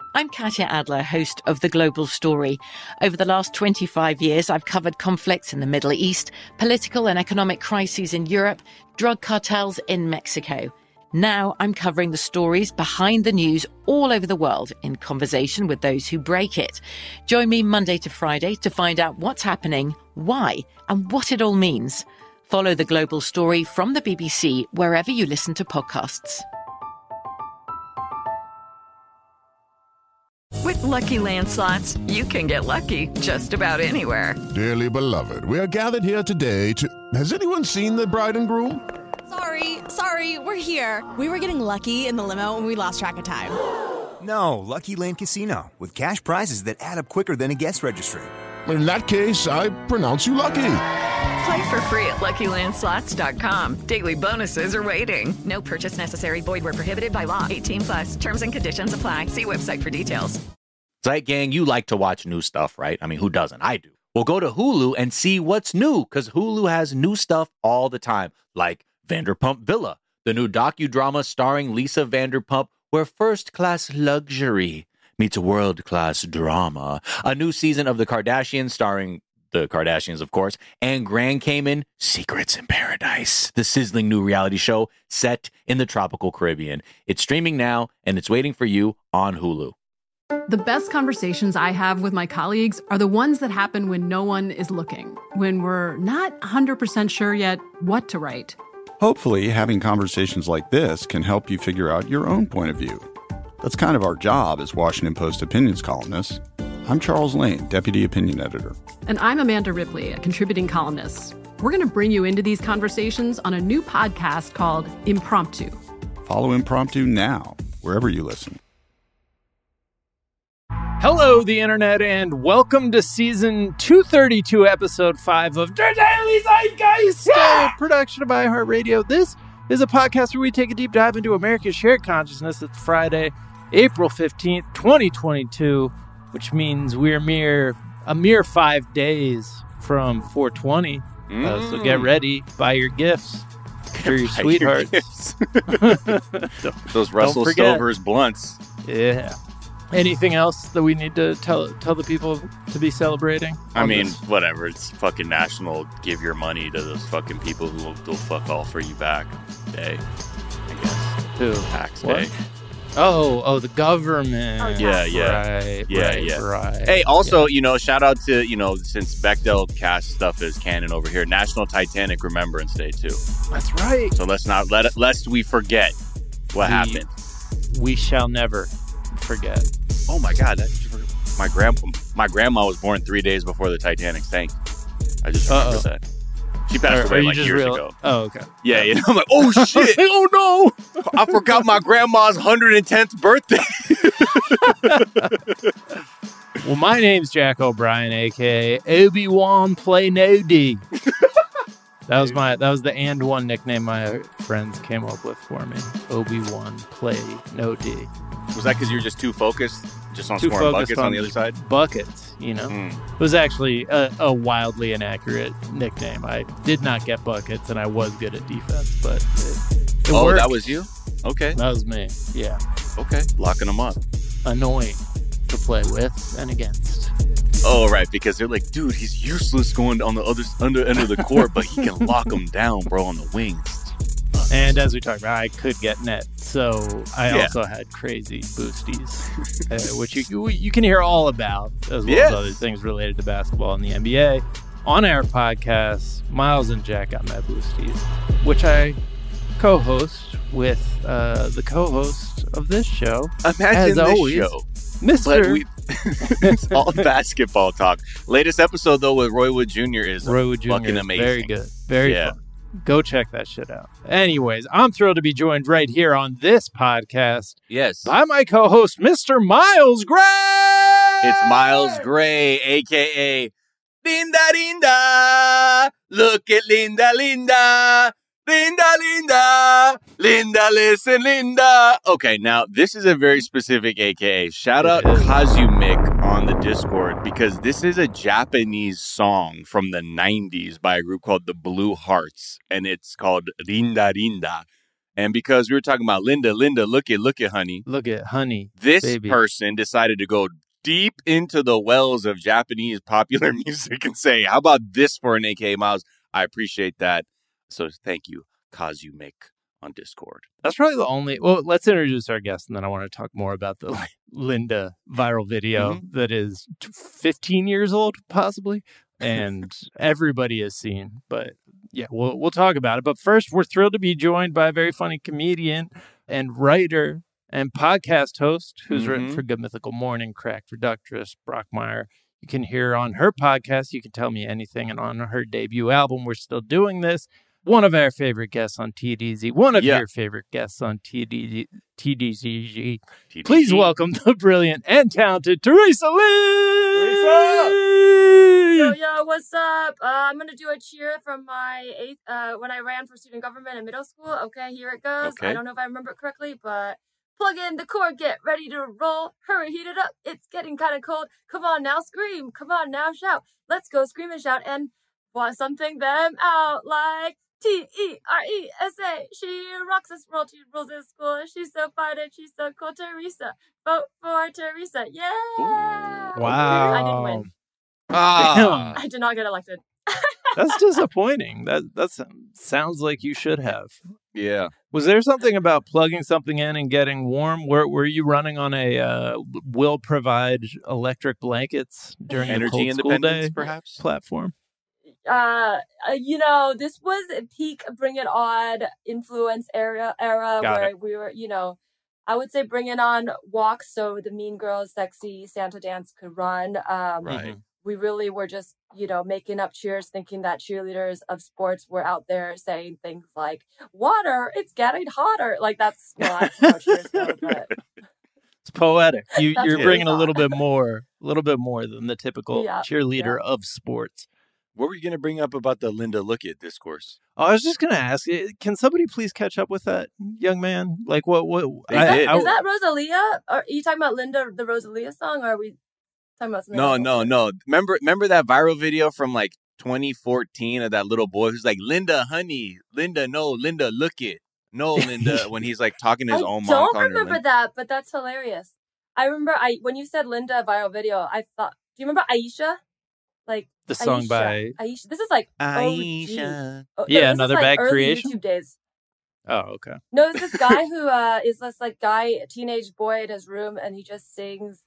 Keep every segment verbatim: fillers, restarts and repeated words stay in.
I'm Katya Adler, host of The Global Story. Over the last twenty-five years, I've covered conflicts in the Middle East, political and economic crises in Europe, drug cartels in Mexico. Now I'm covering the stories behind the news all over the world in conversation with those who break it. Join me Monday to Friday to find out what's happening, why, and what it all means. Follow The Global Story from the B B C wherever you listen to podcasts. With Lucky Land Slots, you can get lucky just about anywhere. Dearly beloved, we are gathered here today to... Has anyone seen the bride and groom? Sorry, sorry, we're here. We were getting lucky in the limo and we lost track of time. No, Lucky Land Casino, with cash prizes that add up quicker than a guest registry. In that case, I pronounce you lucky. Play for free at Lucky Land Slots dot com. Daily bonuses are waiting. No purchase necessary. Void where prohibited by law. eighteen plus. Terms and conditions apply. See website for details. Zeit Gang, you like to watch new stuff, right? I mean, who doesn't? I do. Well, go to Hulu and see what's new, because Hulu has new stuff all the time, like Vanderpump Villa, the new docudrama starring Lisa Vanderpump, where first-class luxury meets world-class drama. A new season of The Kardashians starring the Kardashians, of course, and Grand Cayman, Secrets in Paradise, the sizzling new reality show set in the tropical Caribbean. It's streaming now, and it's waiting for you on Hulu. The best conversations I have with my colleagues are the ones that happen when no one is looking, when we're not one hundred percent sure yet what to write. Hopefully, having conversations like this can help you figure out your own point of view. That's kind of our job as Washington Post opinions columnists. I'm Charles Lane, Deputy Opinion Editor. And I'm Amanda Ripley, a contributing columnist. We're going to bring you into these conversations on a new podcast called Impromptu. Follow Impromptu now, wherever you listen. Hello, the internet, and welcome to season two thirty-two, episode five of The Daily Zeitgeist, yeah! a production of iHeartRadio. This is a podcast where we take a deep dive into America's shared consciousness. It's Friday, April fifteenth, twenty twenty-two, which means we're mere a mere five days from four twenty. Mm. Uh, so get ready, buy your gifts for your sweethearts. Your Those Russell Stover's blunts. Yeah. Anything else that we need to tell tell the people to be celebrating? I mean, this? whatever. It's fucking national. Give your money to those fucking people who will, will fuck all for you back day. I guess. Who? Tax what? day. Oh, oh, the government. Oh, yeah, yeah, right, yeah, right, yeah. Right. Hey, also, yeah. you know, shout out to you know, since Bechdel cast stuff is canon over here, National Titanic Remembrance Day too. That's right. So let's not let it, lest we forget what we, happened. We shall never forget. Oh my God! That, my grandpa, my grandma was born three days before the Titanic sank. I just remember Uh-oh. that. She passed Are, away are like years real? ago. Oh, okay. Yeah, you know, I'm like, oh shit! oh no! I forgot my grandma's one hundred tenth birthday. Well, my name's Jack O'Brien, aka Obi-Wan Play No D. That was my that was the and one nickname my friends came up with for me. Obi-Wan Play No D. Was that because you were just too focused, just on too scoring focused buckets on, on the other side? Buckets, you know. Mm. It was actually a, a wildly inaccurate nickname. I did not get buckets, and I was good at defense, but it, it oh, worked. That was you? Okay, that was me. Yeah. Okay, locking them up. Annoying to play with and against. Oh, right, because they're like, dude, he's useless going on the other under end of the court, but he can lock them down, bro, on the wings. And as we talked about, I could get net, so I yeah. also had crazy boosties, uh, which you you can hear all about, as well yes. as other things related to basketball and the N B A. On our podcast, Miles and Jack got my boosties, which I co-host with uh, the co-host of this show. Imagine as this always, show. Mister We, it's all basketball talk. Latest episode, though, with Roy Wood Junior is Roy Wood Junior fucking is amazing. Very good. Very yeah. fun. Go check that shit out. Anyways, I'm thrilled to be joined right here on this podcast. Yes. By my co-host, Mister Miles Gray. It's Miles Gray, a k a. Linda, Linda. Look at Linda, Linda. Linda, Linda. Linda, listen, Linda. Okay, now this is a very specific A K A. Shout out Kazumik on the Discord, because this is a Japanese song from the nineties by a group called the Blue Hearts, and it's called Rinda Rinda. And because we were talking about Linda, Linda, look at, look at honey. Look at honey. This baby. person decided to go deep into the wells of Japanese popular music and say, how about this for an A K A Miles? I appreciate that. So thank you, Kazumake on Discord. That's probably the only... Well, let's introduce our guest, and then I want to talk more about the Linda viral video mm-hmm. that is fifteen years old, possibly, and everybody has seen. But yeah, we'll we'll talk about it. But first, we're thrilled to be joined by a very funny comedian and writer and podcast host who's mm-hmm. written for Good Mythical Morning, Crack Reductress, Brockmire. You can hear on her podcast, You Can Tell Me Anything, and on her debut album, We're Still Doing This. One of our favorite guests on T D Z. One of yeah. your favorite guests on T D Z, T D Z G. T D Z. Please welcome the brilliant and talented Teresa Lee! Teresa! Yo, yo, what's up? Uh, I'm going to do a cheer from my eighth, uh, when I ran for student government in middle school. Okay, here it goes. Okay. I don't know if I remember it correctly, but plug in the cord, get ready to roll. Hurry, heat it up. It's getting kind of cold. Come on now, scream. Come on now, shout. Let's go scream and shout and want something them out like T E R E S A. She rocks this world. She rules this school. She's so fine and she's so cool. Teresa. Vote for Teresa. Yeah. Ooh, wow. I didn't win. Ah. I did not get elected. That's disappointing. That that sounds like you should have. Yeah. Was there something about plugging something in and getting warm? Were Were you running on a uh, will provide electric blankets during energy the cold independence, school day perhaps platform? Uh, you know, this was a peak Bring It On influence era, era Got where it. we were, you know, I would say Bring It On walks so the Mean Girls sexy Santa dance could run. Um, right. We really were just, you know, making up cheers, thinking that cheerleaders of sports were out there saying things like, water, it's getting hotter. Like, that's not how cheers go, but... It's poetic. You, That's you're what bringing we a little thought. bit more, a little bit more than the typical Yeah, cheerleader yeah. of sports. What were you going to bring up about the Linda Look It discourse? Oh, I was just going to ask, can somebody please catch up with that young man? Like, what? What? They I, did. I, Is that Rosalia? Are you talking about Linda, the Rosalia song, or are we talking about something No, else? no, no. Remember, remember that viral video from like twenty fourteen of that little boy who's like, Linda, honey, Linda, no, Linda, look it. No, Linda, when he's like talking to his I own mom. don't calling her remember Linda. that, but that's hilarious. I remember I when you said Linda viral video, I thought, do you remember Aisha? Like the song Aisha, by Aisha. This is like Aisha. O G. Oh, Yeah, no, this Another is like Bad early Creation? YouTube days. Oh, okay. No, it's this guy who uh, is this like guy, teenage boy in his room, and he just sings.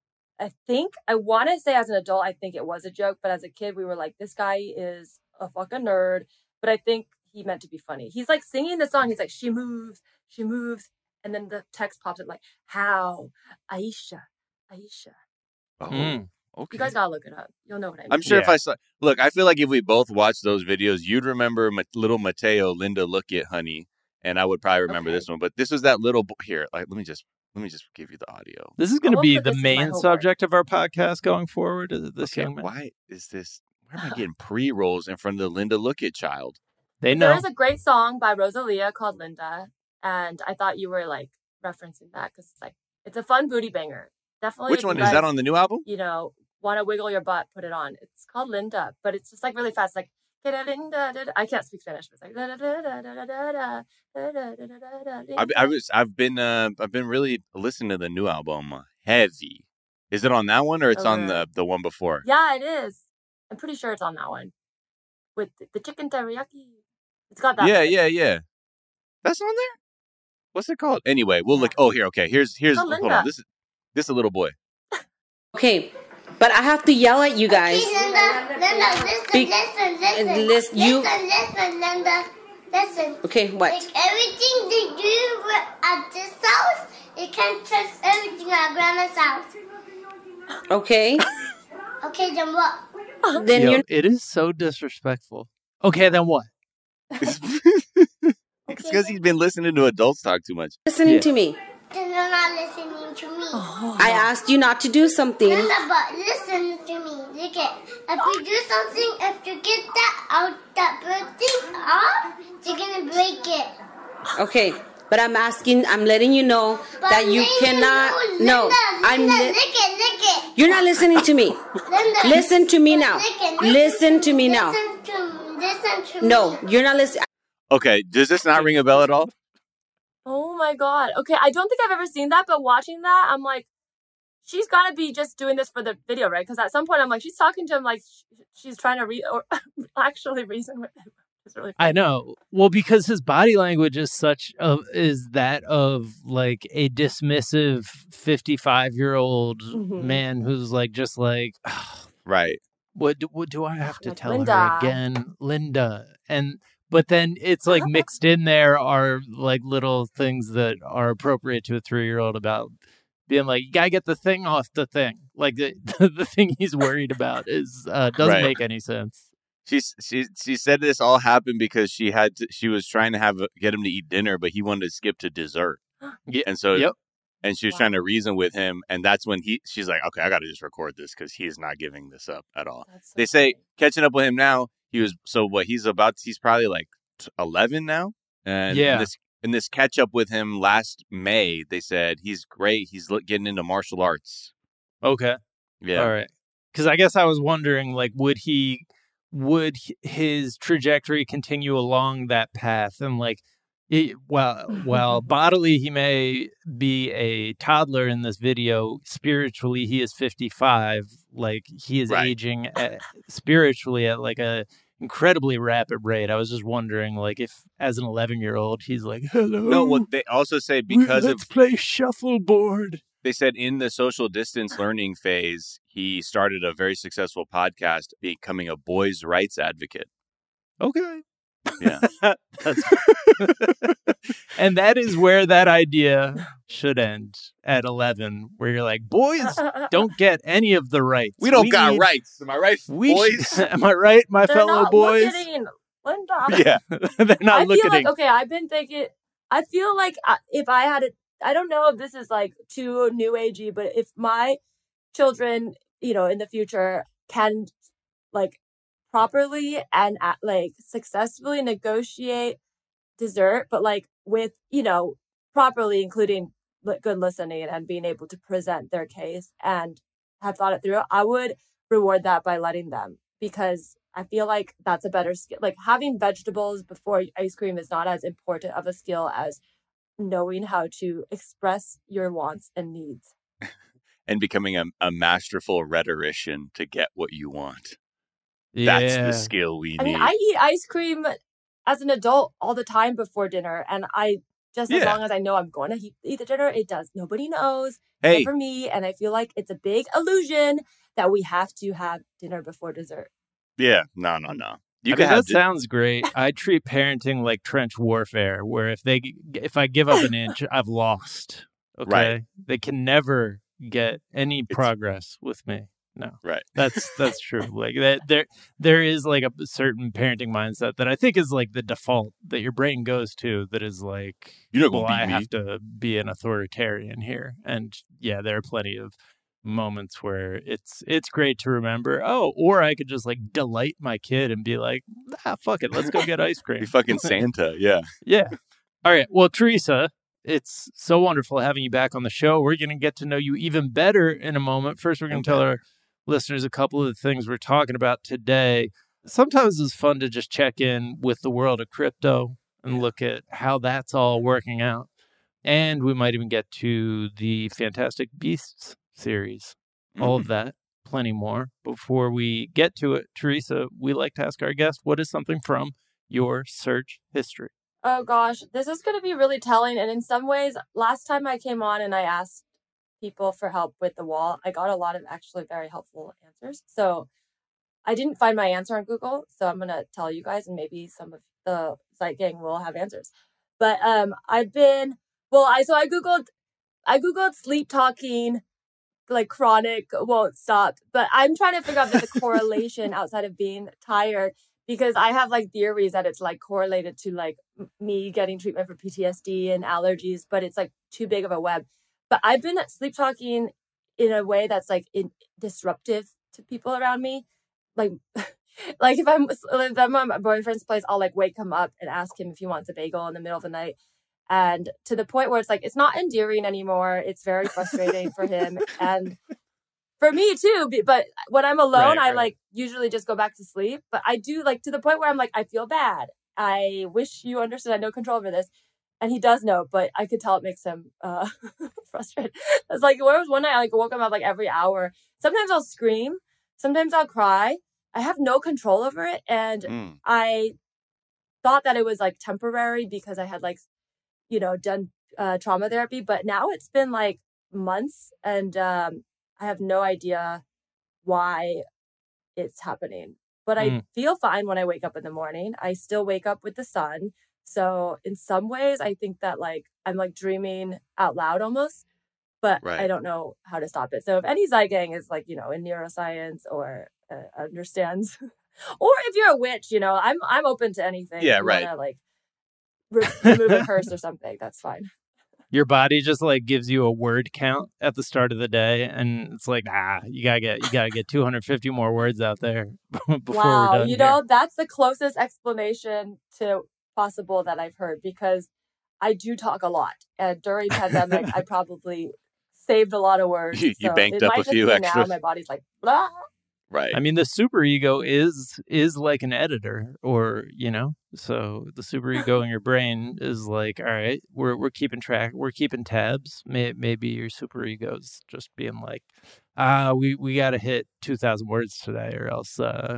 I think I want to say as an adult, I think it was a joke, but as a kid, we were like, this guy is a fucking nerd. But I think he meant to be funny. He's like singing the song. He's like, she moves, she moves, and then the text pops up like, how Aisha, Aisha. Oh, Mm. okay. You guys gotta look it up. You'll know what I mean. I'm sure if Yeah. I saw, look, I feel like if we both watched those videos, you'd remember Ma- little Mateo, Linda, look it, honey, and I would probably remember Okay. this one. But this was that little boy here. Like, let me just let me just give you the audio. This is going to I'll be put the this in my main homework. subject of our podcast going forward. Is it this Okay, young man? why is this? Why am I getting pre rolls in front of the Linda Look It child? They There know. is a great song by Rosalia called Linda, and I thought you were like referencing that because it's like it's a fun booty banger. Definitely. Which if one you is that guys, on the new album? You know, want to wiggle your butt, put it on. It's called Linda, but it's just like really fast, like. I can't speak Spanish, but it's like. I, I was I've been uh, I've been really listening to the new album, uh, Heavy. Is it on that one or it's on Okay. the the one before? Yeah, it is. I'm pretty sure it's on that one with the, the chicken teriyaki. It's got that. Yeah, bit. yeah, yeah. That's on there. What's it called? Anyway, we'll look. Oh, here. Okay, here's here's. Oh, hold Linda. on. This is this is a little boy. Okay, but I have to yell at you guys. Okay, Linda, Linda, listen, Be- listen, listen. listen, you- Listen, listen, Linda. Listen. Okay, what? Like everything that you do at this house, you can't trust everything at Grandma's house. Okay, Okay, then what? then Yo, you're it is so disrespectful. Okay, then what? It's because he's been listening to adults talk too much. listening Yeah. to me. Then you're not listening to me. I asked you not to do something. Linda, but listen to me. Look at, if you do something, if you get that out, that bird thing off, you're gonna break it. Okay, but I'm asking, I'm letting you know But that you Linda, cannot. Linda, No, Linda, I'm. Linda, Li- lick it, lick it. you're not listening to me. Linda, Listen to me now. lick it, lick Listen it. to me now. Listen to, listen to No, me. you're not listening. Okay, does this not ring a bell at all? Oh my God. Okay, I don't think I've ever seen that, but watching that, I'm like, she's got to be just doing this for the video, right? Because at some point, I'm like, she's talking to him like she's trying to re- or actually reason with him. It's really funny. I know. Well, because his body language is such of is that of like a dismissive fifty-five-year-old Mhm. man who's like just like, "Ugh, Right. what do, what do I have to Like tell Linda. her again, Linda? And but then it's like mixed in there are like little things that are appropriate to a three-year-old about being like, you gotta get the thing off the thing. Like the the thing he's worried about is uh, doesn't Right. make any sense. She she she said this all happened because she had to, she was trying to have get him to eat dinner, but he wanted to skip to dessert, Yeah. and so Yep. and she was Wow. trying to reason with him, and that's when he she's like, okay, I got to just record this because he's not giving this up at all. That's so They say funny. catching up with him now, he was so what he's about. He's probably like t- eleven now, and Yeah. in this in this catch up with him last May, they said he's great. He's lo- getting into martial arts. Okay. Yeah, All right. Because I guess I was wondering, like, would he, would h- his trajectory continue along that path? And like, it, while while bodily he may be a toddler in this video, spiritually he is fifty-five. Like he is Right. aging at, spiritually at like a incredibly rapid rate. I was just wondering, like, if as an eleven-year-old he's like, hello. No, what they also say because let's of play shuffleboard. they said in the social distance learning phase, he started a very successful podcast, becoming a boys' rights advocate. Okay. Yeah. That's and that is where that idea should end at eleven, where you're like, boys don't get any of the rights. We don't got need- rights. Am I right, We boys? Am I right, my They're fellow not boys? looking, Linda. Yeah. They're not I looking. feel like, okay, I've been thinking, I feel like I- if I had it, I don't know if this is like too new agey, but if my children, you know, in the future can like properly and uh, like successfully negotiate dessert, but like with, you know, properly including li- good listening and being able to present their case and have thought it through, I would reward that by letting them, because I feel like that's a better skill. Like having vegetables before ice cream is not as important of a skill as knowing how to express your wants and needs. And becoming a, a masterful rhetorician to get what you want. That's Yeah. the skill we I need. mean, I eat ice cream as an adult all the time before dinner, and I just as Yeah. long as I know I'm going to eat, eat the dinner, it does. Nobody knows Hey. except for me, and I feel like it's a big illusion that we have to have dinner before dessert. yeah. No, no, no. You I can mean, have that sounds great. I treat parenting like trench warfare, where if they if I give up an inch, I've lost. Okay, Right. They can never get any progress with me. No, right. That's that's true. Like that, there there is like a certain parenting mindset that I think is like the default that your brain goes to. That is like, You're not gonna well, beat I me. have to be an authoritarian here, and yeah, there are plenty of moments where it's it's great to remember. Oh, or I could just like delight my kid and be like, ah, fuck it, let's go get ice cream. Be fucking Santa. Yeah. Yeah. All right. Well, Teresa, it's so wonderful having you back on the show. We're going to get to know you even better in a moment. First, we're going to tell our listeners a couple of the things we're talking about today. Sometimes it's fun to just check in with the world of crypto and look at how that's all working out. And we might even get to the Fantastic Beasts series. All of that, plenty more. Before we get to it, Teresa, we like to ask our guest, what is something from your search history? Oh gosh, this is going to be really telling. And in some ways, last time I came on and I asked people for help with the wall, I got a lot of actually very helpful answers. So I didn't find my answer on Google. So I'm going to tell you guys, and maybe some of the Site Gang will have answers. But um, I've been, well, I, so I Googled, I Googled sleep talking, like chronic won't stop. But I'm trying to figure out the correlation outside of being tired, because I have like theories that it's like correlated to like m- me getting treatment for P T S D and allergies, but it's like too big of a web. But I've been sleep talking in a way that's like in, disruptive to people around me. Like, like if I'm, if I'm at my boyfriend's place, I'll like wake him up and ask him if he wants a bagel in the middle of the night. And to the point where it's like, it's not endearing anymore. It's very frustrating for him. And for me too, be- but when I'm alone, Right, I right. like usually just go back to sleep. But I do like to the point where I'm like, I feel bad. I wish you understood. I had no control over this. and he does know, but I could tell it makes him uh, frustrated. It's like, there was one night I like woke him up like every hour. Sometimes I'll scream. Sometimes I'll cry. I have no control over it. And mm. I thought that it was like temporary because I had like, you know, done uh, trauma therapy. But now it's been like months and um, I have no idea why it's happening. But I mm. feel fine when I wake up in the morning. I still wake up with the sun. So in some ways, I think that like I'm like dreaming out loud almost, but right. I don't know how to stop it. So if any Zygang is like, you know, in neuroscience or uh, understands, or if you're a witch, you know, I'm I'm open to anything. Yeah, if you right. Wanna, like re- remove a curse or something. That's fine. Your body just like gives you a word count at the start of the day, and it's like, ah, you gotta get you gotta get two hundred fifty more words out there before wow, we're done. You here. know, that's the closest explanation to possible that I've heard because I do talk a lot, and during pandemic, I probably saved a lot of words. You, you so banked it up might a just few be extra. Now my body's like, blah. Right. I mean, the superego is is like an editor, or you know, so the superego in your brain is like, all right, we're we're keeping track, we're keeping tabs. May, maybe your superego's just being like, ah, we we got to hit two thousand words today, or else uh,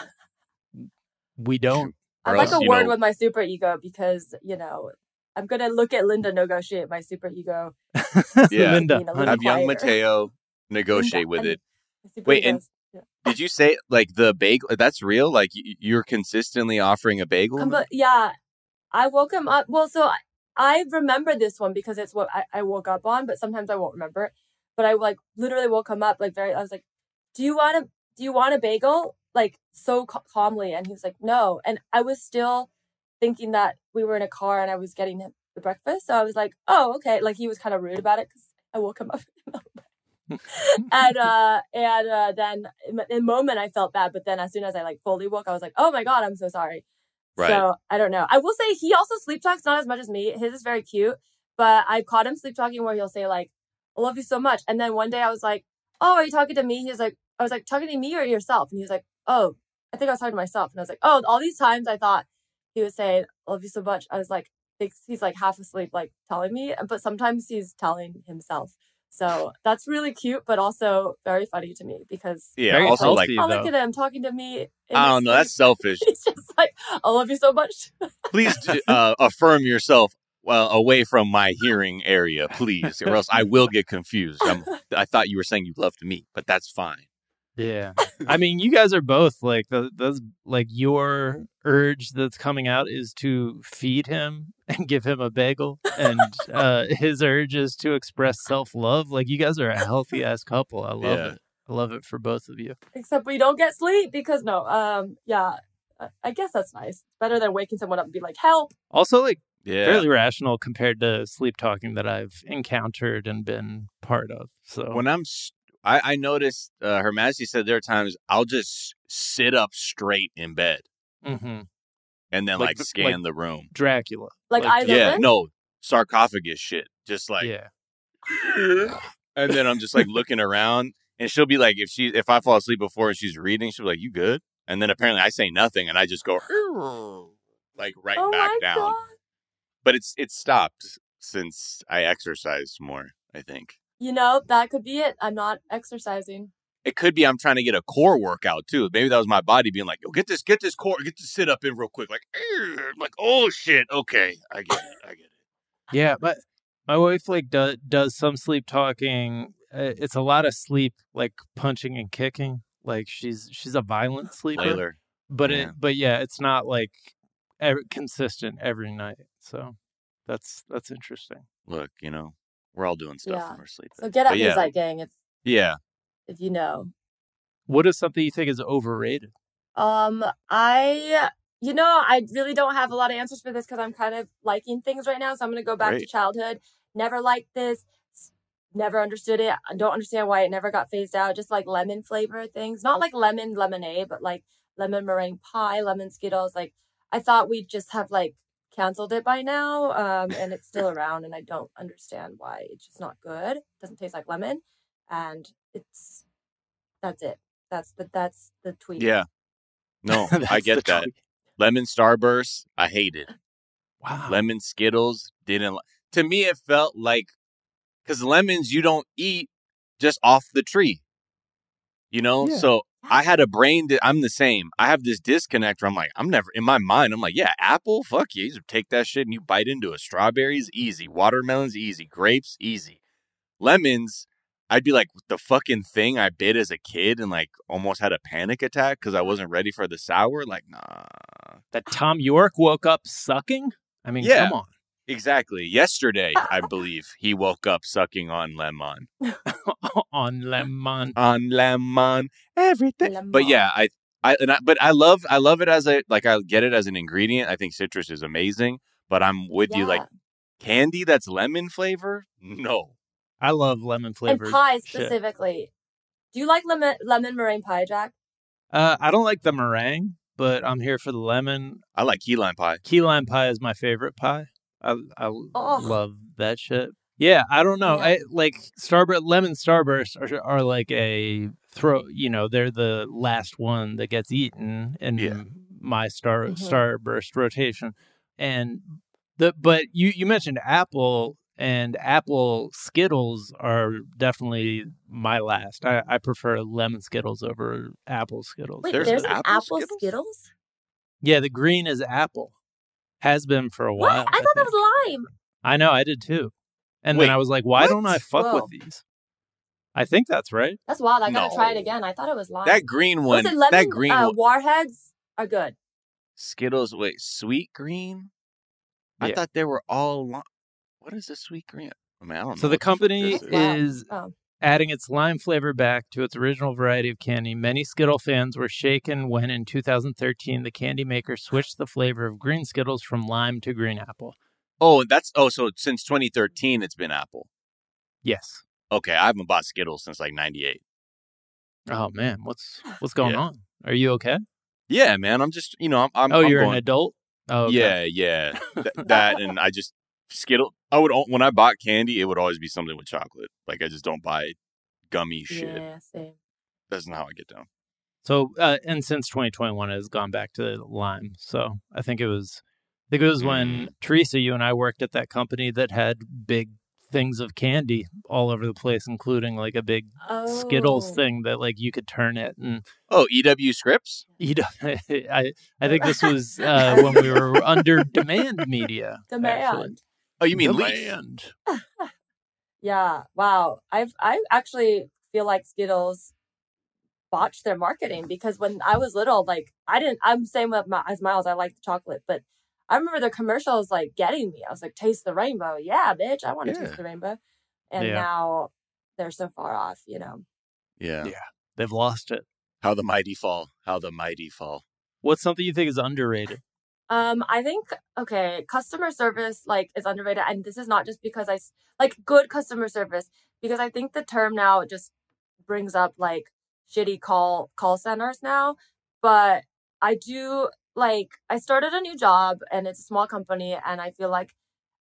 we don't. I'm like a word know. with my superego because you know I'm gonna look at Linda negotiate my superego. Yeah, Linda, have young Mateo negotiate Linda, with it. Wait, and. Did you say like the bagel? That's real? Like you're consistently offering a bagel? But yeah, I woke him up. Well, so I, I remember this one because it's what I, I woke up on, but sometimes I won't remember it. But I like literally woke him up like very. I was like, "Do you want a Do you want a bagel?" Like so cal- calmly, and he was like, "No." And I was still thinking that we were in a car and I was getting him the breakfast. So I was like, "Oh, okay." Like he was kind of rude about it because I woke him up. and uh and uh then in the moment I felt bad, but then as soon as I like fully woke, I was like, oh my god, I'm so sorry. Right. So I don't know. I will say he also sleep talks not as much as me. His is very cute, but I caught him sleep talking where he'll say like, I love you so much. And then one day I was like, oh, are you talking to me? He was like, I was like, talking to me or yourself? And he was like, oh, I think I was talking to myself. And I was like, oh, all these times I thought he was saying, I love you so much. I was like, thinks he's like half asleep, like telling me, but sometimes he's telling himself. So that's really cute, but also very funny to me because yeah, very also like oh, look at him talking to me. I don't know, sleep. That's selfish. He's just like, I love you so much. Please uh, affirm yourself well away from my hearing area, please, or else I will get confused. I'm, I thought you were saying you loved me, but that's fine. Yeah, I mean, you guys are both like the, that's like your urge that's coming out is to feed him and give him a bagel, and uh, his urge is to express self-love. Like you guys are a healthy ass couple. I love yeah. it. I love it for both of you. Except we don't get sleep because no, um, yeah, I guess that's nice. Better than waking someone up and be like, help. Also, like yeah. fairly rational compared to sleep talking that I've encountered and been part of. So when I'm. St- I, I noticed uh, Her Majesty said there are times I'll just sit up straight in bed mm-hmm. and then like, like scan like the room. Dracula. Like, like I Yeah, live no, sarcophagus shit. Just like, yeah. And then I'm just like looking around and she'll be like, if she, if I fall asleep before and she's reading, she'll be like, you good? And then apparently I say nothing and I just go like right oh back my down. God. But it's, it's stopped since I exercised more, I think. You know, that could be it. I'm not exercising. It could be I'm trying to get a core workout too. Maybe that was my body being like, "Yo, get this, get this core, get this sit up in real quick." Like, like, oh shit, okay, I get it, I get it. Yeah, but my wife like does does some sleep talking. Uh, it's a lot of sleep, like punching and kicking. Like she's she's a violent sleeper. Layler. But yeah. it, but yeah, it's not like every, consistent every night. So that's that's interesting. Look, you know. We're all doing stuff yeah. when we're sleeping. So get at yeah. his Zygang if yeah, if you know. What is something you think is overrated? Um, I you know I really don't have a lot of answers for this because I'm kind of liking things right now. So I'm gonna go back Great. to childhood. Never liked this. Never understood it. I don't understand why it never got phased out. Just like lemon flavor things, not like lemon lemonade, but like lemon meringue pie, lemon Skittles. Like I thought we'd just have like. Canceled it by now, um, and it's still around, and I don't understand why. It's just not good. It doesn't taste like lemon, and it's that's it. That's the that's the tweet. Yeah, no, I get that. Tweet. Lemon Starburst, I hate it. Wow. Lemon Skittles, didn't. To me, it felt like because lemons you don't eat just off the tree, you know. Yeah. So I had a brain that I'm the same. I have this disconnect where I'm like, I'm never in my mind. I'm like, yeah, apple, fuck you. You take that shit and you bite into it. Strawberries, easy. Watermelons, easy. Grapes, easy. Lemons, I'd be like the fucking thing I bit as a kid and like almost had a panic attack because I wasn't ready for the sour. Like, nah. That Tom York woke up sucking? I mean, Yeah. come on. Exactly. Yesterday, I believe, he woke up sucking on lemon. On lemon. On lemon. Everything. Lemon. But yeah, I, I, and I, but I love, I love it as a, like, I get it as an ingredient. I think citrus is amazing, but I'm with you. Like, Yeah. candy that's lemon flavor? No. I love lemon And flavored pie shit. specifically. Do you like lemon lemon meringue pie, Jack? Uh, I don't like the meringue, but I'm here for the lemon. I like key lime pie. Key lime pie is my favorite pie. I I Oh. love that shit. Yeah, I don't know. Yeah. I like Starburst. Lemon Starburst are, are like a throw. You know, they're the last one that gets eaten in Yeah. my star Mhm. Starburst rotation. And the but you you mentioned apple. And apple Skittles are definitely my last. I, I prefer lemon Skittles over apple Skittles. Wait, There's there's, an an apple apple Skittles? Skittles? Yeah, the green is apple. Has been for a What? while. I thought that think. was lime. I know, I did too. And Wait, then I was like, why what? don't I fuck Whoa. with these? I think that's right. That's wild. I gotta No. try it again. I thought it was lime. That green one, Was it lemon? that green uh, one, Warheads are good. Skittles, wait, sweet green? I Yeah. thought they were all, li- what is a sweet green? I mean, I don't So know. the what fuck company this is. Wow. is Oh. adding its lime flavor back to its original variety of candy. Many Skittle fans were shaken when in two thousand thirteen the candy maker switched the flavor of green Skittles from lime to green apple. Oh, that's, oh, so since twenty thirteen, it's been apple. Yes. Okay, I haven't bought Skittles since like ninety-eight. Oh man, what's what's going Yeah. on? Are you okay? Yeah, man, I'm just, you know, I'm, I'm oh, I'm you're going, an adult? Oh, okay. Yeah, yeah. Th- that and I just Skittle. I would al- when I bought candy, it would always be something with chocolate. Like I just don't buy gummy shit. Yeah, same. That's not how I get down. So, uh, and since twenty twenty-one, it has gone back to lime. So I think it was, I think it was when Teresa, you and I worked at that company that had big things of candy all over the place, including like a big Oh. Skittles thing that like you could turn it and Oh, E W Scripps. eat. I I think this was uh, when we were under demand media. actually. Demand. Oh, you mean Leaf? Demand. Yeah. Wow. I've I actually feel like Skittles botched their marketing because when I was little, like I didn't. I'm same with my, as Miles. I like the chocolate, but I remember the commercials like getting me. I was like, "Taste the rainbow." Yeah, bitch, I want to Yeah. taste the rainbow. And Yeah. now they're so far off. You know. Yeah. Yeah, they've lost it. How the mighty fall. How the mighty fall. What's something you think is underrated? Um, I think okay, customer service like is underrated, and this is not just because I s- like good customer service because I think the term now just brings up like shitty call call centers now, but I do like I started a new job and it's a small company, and I feel like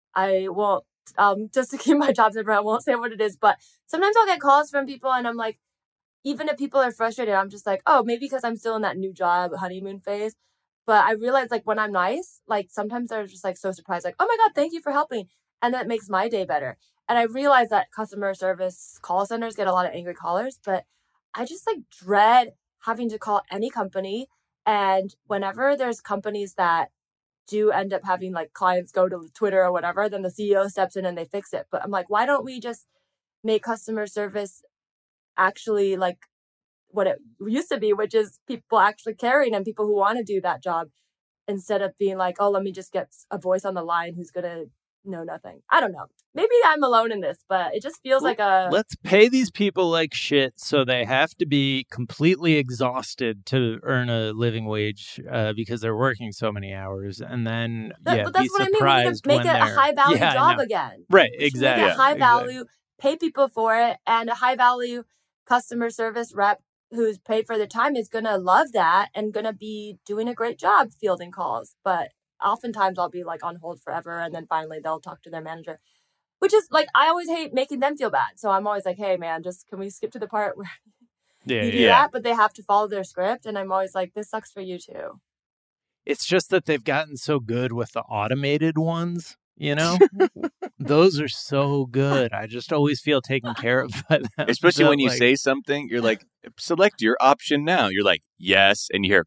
I won't um just to keep my job separate, I won't say what it is, but sometimes I'll get calls from people, and I'm like, even if people are frustrated, I'm just like, oh, maybe because I'm still in that new job honeymoon phase. But I realize, like, when I'm nice, like, sometimes they're just, like, so surprised, like, oh, my God, thank you for helping. And that makes my day better. And I realize that customer service call centers get a lot of angry callers, but I just, like, dread having to call any company. And whenever there's companies that do end up having, like, clients go to Twitter or whatever, then the C E O steps in and they fix it. But I'm like, why don't we just make customer service actually, like, what it used to be, which is people actually caring and people who want to do that job instead of being like, oh, let me just get a voice on the line who's going to know nothing. I don't know. Maybe I'm alone in this, but it just feels like a... Let's pay these people like shit so they have to be completely exhausted to earn a living wage uh, because they're working so many hours. And then, That- yeah, but that's be what I mean. We need surprised to make when it a they're- high value Yeah, I job know. again. Right, We should exactly. Make it high exactly. value, pay people for it, and a high value customer service rep who's paid for their time is going to love that and going to be doing a great job fielding calls. But oftentimes I'll be like on hold forever, and then finally they'll talk to their manager, which is like, I always hate making them feel bad. So I'm always like, hey man, just can we skip to the part where Yeah, you do yeah. that, but they have to follow their script. And I'm always like, this sucks for you too. It's just that they've gotten so good with the automated ones You know, those are so good. I just always feel taken care of by them. Especially So, when you like, say something, you're like, select your option now. You're like, yes. And you hear,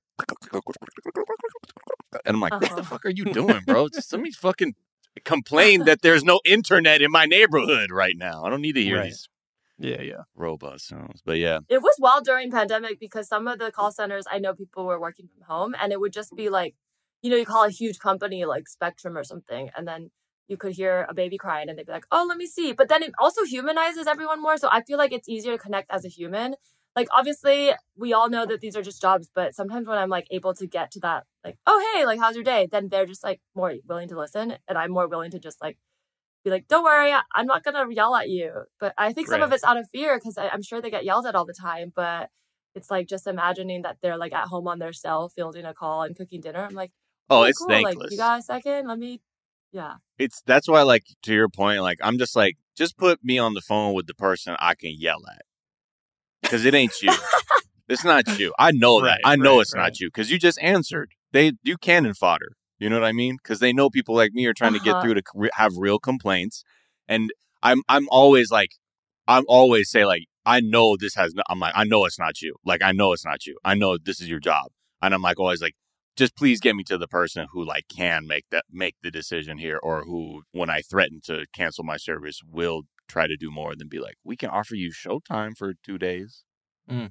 and I'm like, what the fuck are you doing, bro? Somebody fucking complained that there's no internet in my neighborhood right now. I don't need to hear Right. these yeah, yeah. robust sounds. But yeah. It was wild during pandemic because some of the call centers, I know people were working from home, and it would just be like, you know, you call a huge company like Spectrum or something, and then you could hear a baby crying and they'd be like, oh, let me see. But then it also humanizes everyone more. So I feel like it's easier to connect as a human. Like, obviously, we all know that these are just jobs, but sometimes when I'm like able to get to that, like, oh, hey, like, how's your day? Then they're just like more willing to listen. And I'm more willing to just like be like, don't worry, I'm not going to yell at you. But I think some Right. of it's out of fear because I'm sure they get yelled at all the time. But it's like just imagining that they're like at home on their cell, fielding a call and cooking dinner. I'm like, Oh, oh, it's cool. thankless. Like, you got a second? Let me, yeah. It's that's why, like, to your point, like, I'm just like, just put me on the phone with the person I can yell at. Because it ain't you. It's not you. I know Right, that. I know right, it's right. not you because you just answered. They you cannon fodder. You know what I mean? Because they know people like me are trying to get Uh-huh. through to c- have real complaints, and I'm I'm always like, I'm always say like, I know this has. No, I'm like, I know it's not you. Like, I know it's not you. I know this is your job, and I'm like always like, just please get me to the person who like can make that make the decision here, or who, when I threaten to cancel my service, will try to do more than be like, we can offer you Showtime for two days. Mm.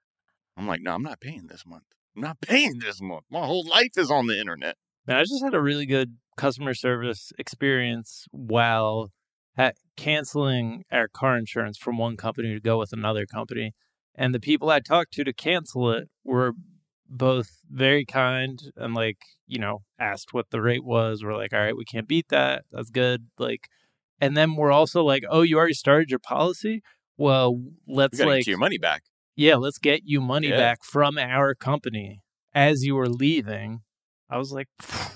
I'm like, no, I'm not paying this month. I'm not paying this month. My whole life is on the internet. Man, I just had a really good customer service experience while ha- canceling our car insurance from one company to go with another company. And the people I talked to to cancel it were both very kind and, like, you know, asked what the rate was. We're like, all right, we can't beat that. That's good. Like, and then we're also like, oh, you already started your policy? Well, You let's gotta like, get your money back. yeah, let's get you money Yeah. back from our company as you were leaving. I was like,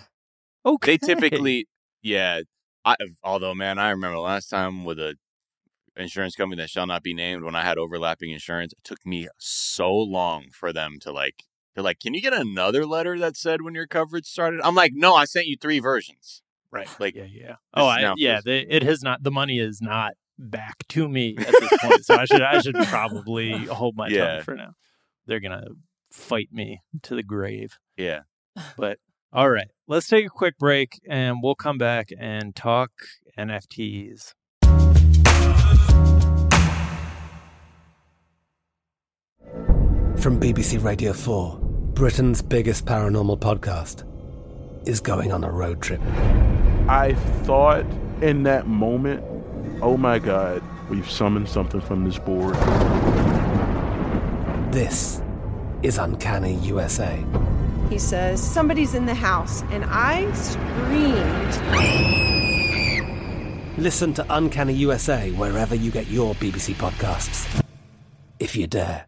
okay. They typically, yeah. I, although, man, I remember last time with a insurance company that shall not be named, when I had overlapping insurance, it took me so long for them to like, they're like, can you get another letter that said when your coverage started? I'm like, no, I sent you three versions. Right. Like, yeah, yeah. this Oh, is I, now yeah. phys- The, it has not. The money is not back to me at this point. So I should, I should probably hold my Yeah. tongue for now. They're gonna fight me to the grave. yeah. But all right, let's take a quick break, and we'll come back and talk N F Ts. From B B C Radio four, Britain's biggest paranormal podcast is going on a road trip. I thought in that moment, oh my God, we've summoned something from this board. This is Uncanny U S A. He says, somebody's in the house, and I screamed. Listen to Uncanny U S A wherever you get your B B C podcasts, if you dare.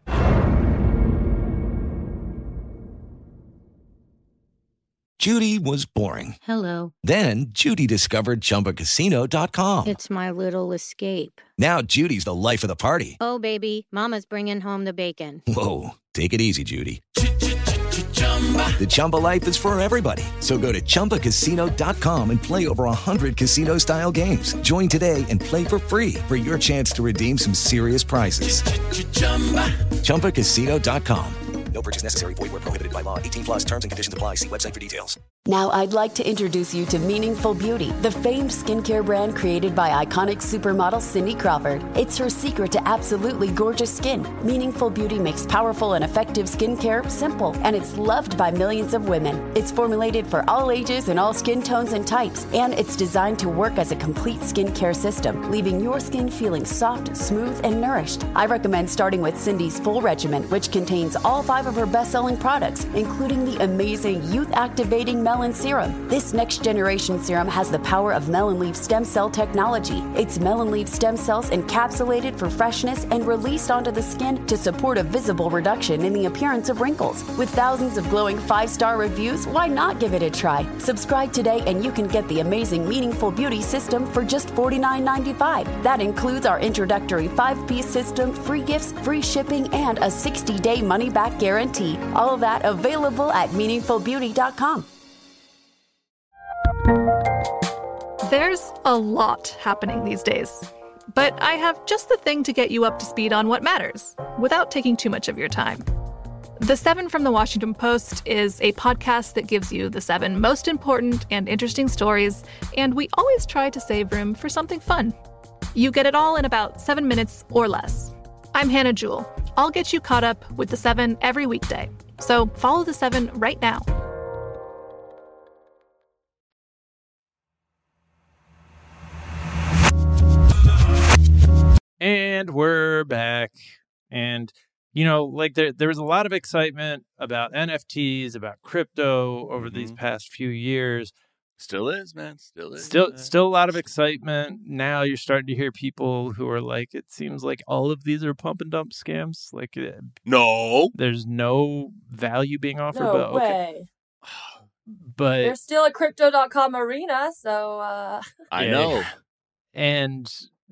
Judy was boring. Hello. Then Judy discovered Chumba Casino dot com. It's my little escape. Now Judy's the life of the party. Oh, baby, mama's bringing home the bacon. Whoa, take it easy, Judy. The Chumba life is for everybody. So go to Chumba Casino dot com and play over one hundred casino-style games. Join today and play for free for your chance to redeem some serious prizes. Chumba Casino dot com. No purchase necessary. Void where prohibited by law. eighteen plus terms and conditions apply. See website for details. Now I'd like to introduce you to Meaningful Beauty, the famed skincare brand created by iconic supermodel Cindy Crawford. It's her secret to absolutely gorgeous skin. Meaningful Beauty makes powerful and effective skincare simple, and it's loved by millions of women. It's formulated for all ages and all skin tones and types, and it's designed to work as a complete skincare system, leaving your skin feeling soft, smooth, and nourished. I recommend starting with Cindy's full regimen, which contains all five of her best-selling products, including the amazing youth-activating Melon Serum. This next-generation serum has the power of melon leaf stem cell technology. It's melon leaf stem cells encapsulated for freshness and released onto the skin to support a visible reduction in the appearance of wrinkles. With thousands of glowing five-star reviews, why not give it a try? Subscribe today and you can get the amazing Meaningful Beauty system for just forty-nine ninety-five. That includes our introductory five-piece system, free gifts, free shipping, and a sixty-day money-back guarantee. All of that available at meaningful beauty dot com. There's a lot happening these days. But I have just the thing to get you up to speed on what matters, without taking too much of your time. The Seven from the Washington Post is a podcast that gives you the seven most important and interesting stories, and we always try to save room for something fun. You get it all in about seven minutes or less. I'm Hannah Jewell. I'll get you caught up with the Seven every weekday. So follow the Seven right now. And we're back. And, you know, like there there was a lot of excitement about N F Ts, about crypto over mm-hmm. these past few years. Still is, man. Still is. Still, man. still a lot of excitement. Now you're starting to hear people who are like, it seems like all of these are pump and dump scams. Like, no, there's no value being offered. No but, way. Okay. But there's still a crypto dot com arena, so uh... I know. And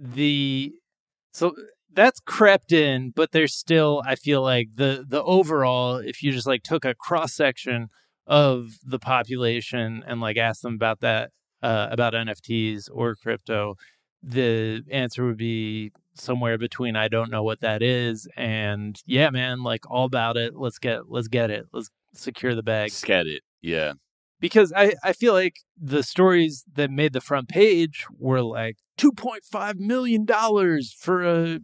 the so that's crept in, but there's still, I feel like the the overall, if you just like took a cross section of the population and like ask them about that, uh, about N F Ts or crypto, the answer would be somewhere between I don't know what that is and yeah, man, like all about it. Let's get let's get it. Let's secure the bag. Let's get it. Yeah. Because I, I feel like the stories that made the front page were like two point five million dollars for a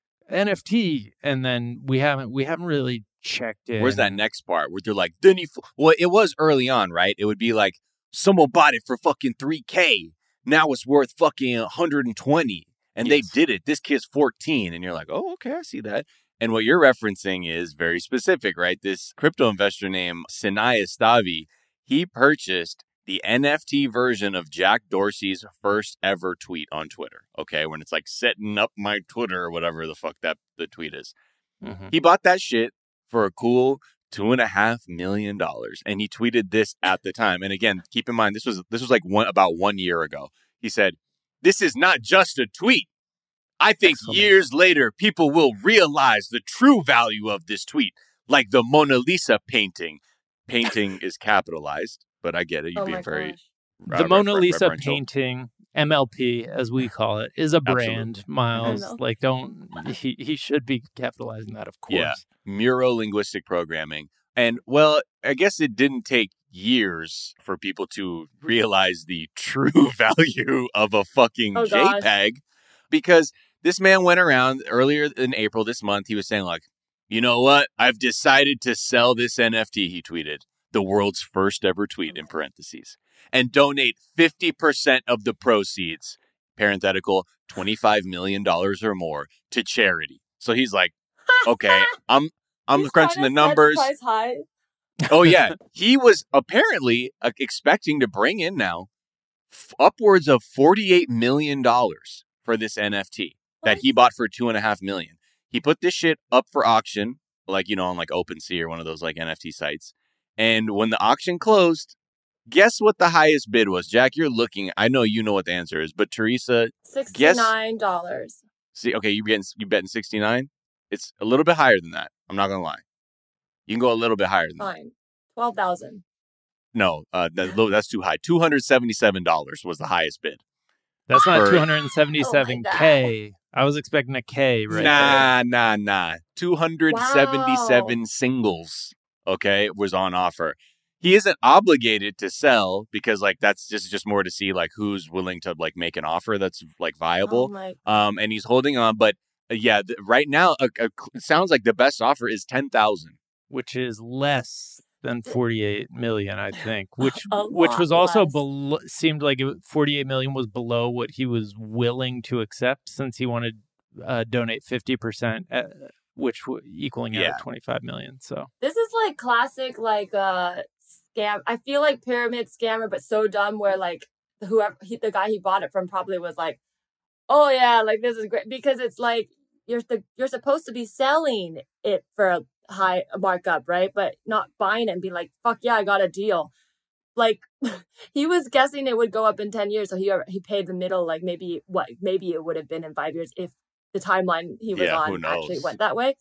N F T, and then we haven't we haven't really checked in. Where's that next part where they're like, then he, f-? well, it was early on, right? It would be like, someone bought it for fucking three K. Now it's worth fucking one hundred twenty. And yes. They did it. This kid's fourteen. And you're like, oh, okay, I see that. And what you're referencing is very specific, right? This crypto investor named Sinai Estavi, he purchased the N F T version of Jack Dorsey's first ever tweet on Twitter. Okay, when it's like setting up my Twitter or whatever the fuck that the tweet is. Mm-hmm. He bought that shit for a cool two and a half million dollars, and he tweeted this at the time. And again, keep in mind this was this was like one about one year ago. He said, "This is not just a tweet. I think Excellent. years later, people will realize the true value of this tweet, like the Mona Lisa painting. Painting is capitalized, but I get it. You're oh being very uh, the Mona Lisa painting." M L P, as we call it, is a brand, Absolutely. Miles. Like, don't, he, he should be capitalizing that, of course. Yeah, neuro-linguistic programming. And, well, I guess it didn't take years for people to realize the true value of a fucking oh, JPEG. Gosh. Because this man went around earlier in April this month, he was saying, like, you know what? I've decided to sell this N F T, he tweeted. The world's first ever tweet, in parentheses. And donate fifty percent of the proceeds, parenthetical, twenty-five million dollars or more, to charity. So he's like, okay, I'm I'm he's crunching the numbers. Price high. Oh, yeah. He was apparently uh, expecting to bring in now f- upwards of forty-eight million dollars for this N F T what? that he bought for two and a half million dollars. He put this shit up for auction, like, you know, on like OpenSea or one of those like N F T sites. And when the auction closed, guess what the highest bid was? Jack, you're looking. I know you know what the answer is, but Teresa, sixty-nine dollars. Guess, see, okay, you getting you betting sixty-nine? It's a little bit higher than that. I'm not gonna lie. You can go a little bit higher than Fine. that. Fine, twelve thousand. No, uh, that, that's too high. Two hundred seventy-seven dollars was the highest bid. That's not two hundred seventy-seven K. Oh I was expecting a K, right? Nah, there. nah, nah. two hundred seventy-seven wow. singles. Okay, was on offer. He isn't obligated to sell because, like, that's just just more to see like who's willing to like make an offer that's like viable. Oh um, and he's holding on, but uh, yeah, th- right now uh, uh, it sounds like the best offer is ten thousand, which is less than forty-eight million, I think. Which which was also below, seemed like it, forty-eight million was below what he was willing to accept since he wanted uh, donate fifty percent. At, which equaling out yeah. at twenty-five million. So this is like classic, like uh scam. I feel like pyramid scammer, but so dumb where like whoever he, the guy he bought it from probably was like, oh yeah, like this is great because it's like you're the you're supposed to be selling it for a high markup, right? But not buying it and be like, fuck yeah, I got a deal. Like he was guessing it would go up in ten years, so he he paid the middle, like maybe what maybe it would have been in five years if the timeline he was yeah, on actually went that way.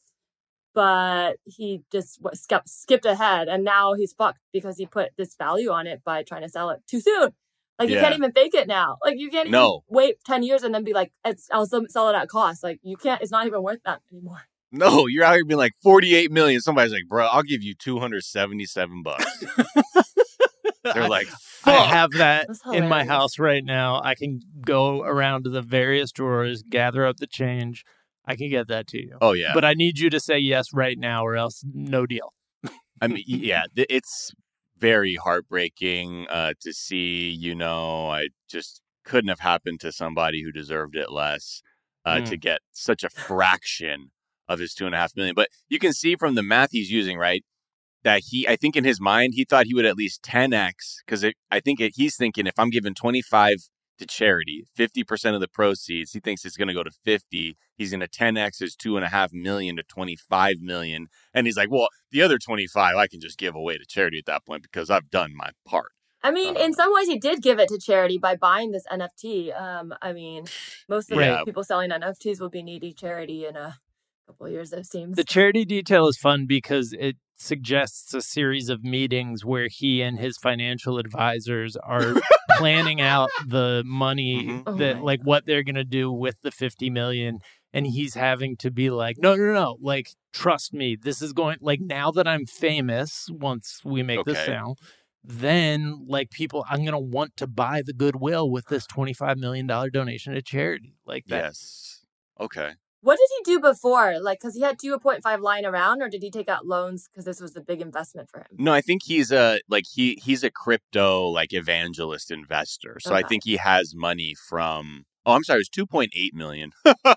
But he just what, skipped, skipped ahead, and now he's fucked because he put this value on it by trying to sell it too soon. Like, you Yeah. can't even fake it now. Like, you can't even No. wait ten years and then be like, it's, I'll sell sell it at cost. Like, you can't, it's not even worth that anymore. No, you're out here being like forty-eight million. Somebody's like, bro, I'll give you two hundred seventy-seven bucks. They're like, fuck. I have that That's in my hilarious. house right now. I can go around to the various drawers, gather up the change. I can get that to you. Oh, yeah. But I need you to say yes right now or else no deal. I mean, yeah, th- it's very heartbreaking uh, to see, you know, I just couldn't have happened to somebody who deserved it less uh, Mm. to get such a fraction of his two and a half million. But you can see from the math he's using, right, that he, I think in his mind, he thought he would at least ten X because I think it, he's thinking if I'm giving twenty-five to charity, fifty percent of the proceeds, he thinks it's going to go to fifty. He's going to ten X his two and a half million to twenty-five million. And he's like, well, the other twenty-five I can just give away to charity at that point because I've done my part. I mean, Uh, in some ways, he did give it to charity by buying this N F T. Um, I mean, most of Yeah. the people selling N F Ts will be needy charity in a couple of years, it seems. The charity detail is fun because it suggests a series of meetings where he and his financial advisors are planning out the money Mhm. Oh that my like what they're going to do with the fifty million, and he's having to be like, no, no, no, like trust me, this is going like now that I'm famous once we make this Okay. sale, then like people I'm going to want to buy the goodwill with this twenty-five million dollars donation to charity. Like that. Yes. Okay. What did he do before? Like, because he had two point five lying around, or did he take out loans because this was the big investment for him? No, I think he's a like he he's a crypto like evangelist investor. So I Okay. think he has money from. Oh, I'm sorry, it was two point eight million.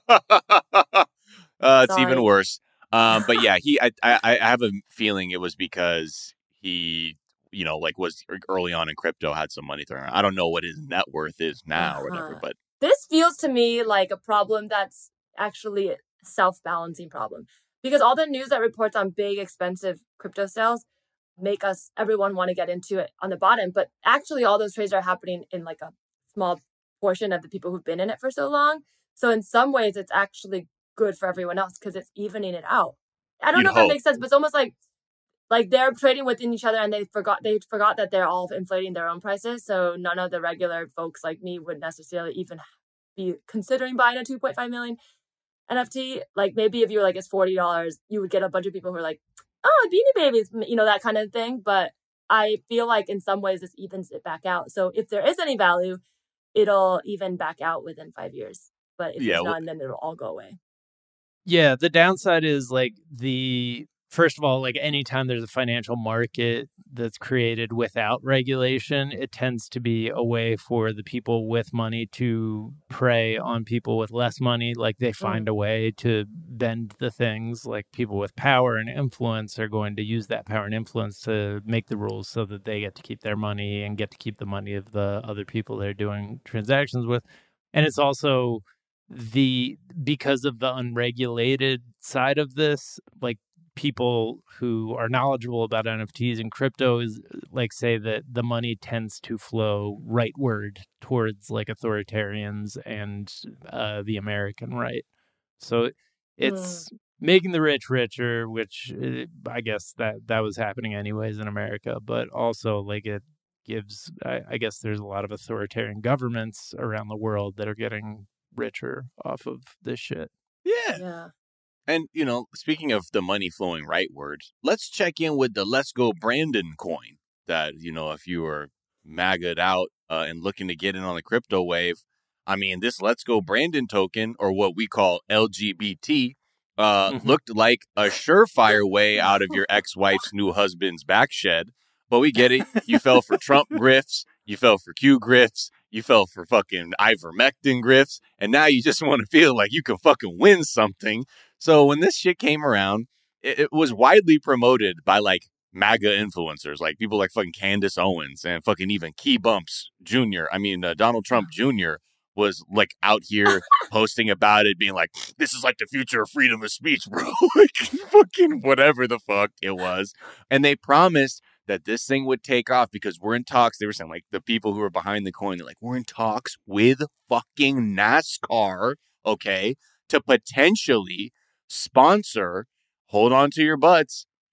uh, it's Sorry. even worse. Um, but yeah, he I, I I have a feeling it was because he you know like was early on in crypto had some money thrown around. I don't know what his net worth is now or whatever, Uh-huh. but This feels to me like a problem that's actually a self-balancing problem, because all the news that reports on big, expensive crypto sales make us, everyone want to get into it on the bottom. But actually, all those trades are happening in like a small portion of the people who've been in it for so long. So in some ways, it's actually good for everyone else because it's evening it out. I don't You'd know if hope. that makes sense, but it's almost like like they're trading within each other and they forgot they forgot that they're all inflating their own prices. So none of the regular folks like me would necessarily even be considering buying a two point five million N F T. Like maybe if you were like, it's forty dollars, you would get a bunch of people who are like, oh, Beanie Babies, you know, that kind of thing. But I feel like in some ways this evens it back out. So if there is any value, it'll even back out within five years. But if Yeah, there's well- none, then it'll all go away. Yeah, the downside is like the first of all, like anytime there's a financial market that's created without regulation, it tends to be a way for the people with money to prey on people with less money. Like they find a way to bend the things. Like people with power and influence are going to use that power and influence to make the rules so that they get to keep their money and get to keep the money of the other people they're doing transactions with. And it's also the because of the unregulated side of this, like people who are knowledgeable about N F Ts and crypto is like say that the money tends to flow rightward towards like authoritarians and uh, the American right. So it's making the rich richer, which uh, I guess that that was happening anyways in America, but also like it gives, I, I guess there's a lot of authoritarian governments around the world that are getting richer off of this shit. yeah. Yeah. And, you know, speaking of the money flowing rightward, let's check in with the Let's Go Brandon coin that, you know, if you were magged out uh, and looking to get in on the crypto wave, I mean, this Let's Go Brandon token, or what we call L G B T, uh, Mhm. looked like a surefire way out of your ex-wife's new husband's back shed. But we get it. You fell for Trump grifts. You fell for Q grifts. You fell for fucking ivermectin grifts. And now you just want to feel like you can fucking win something. So when this shit came around, it, it was widely promoted by like MAGA influencers, like people like fucking Candace Owens and fucking even Key Bumps Junior I mean, uh, Donald Trump Junior was like out here posting about it, being like, this is like the future of freedom of speech, bro. Like fucking whatever the fuck it was. And they promised that this thing would take off because we're in talks. They were saying like the people who are behind the coin, they're like, we're in talks with fucking NASCAR, okay, to potentially sponsor, hold on to your butts,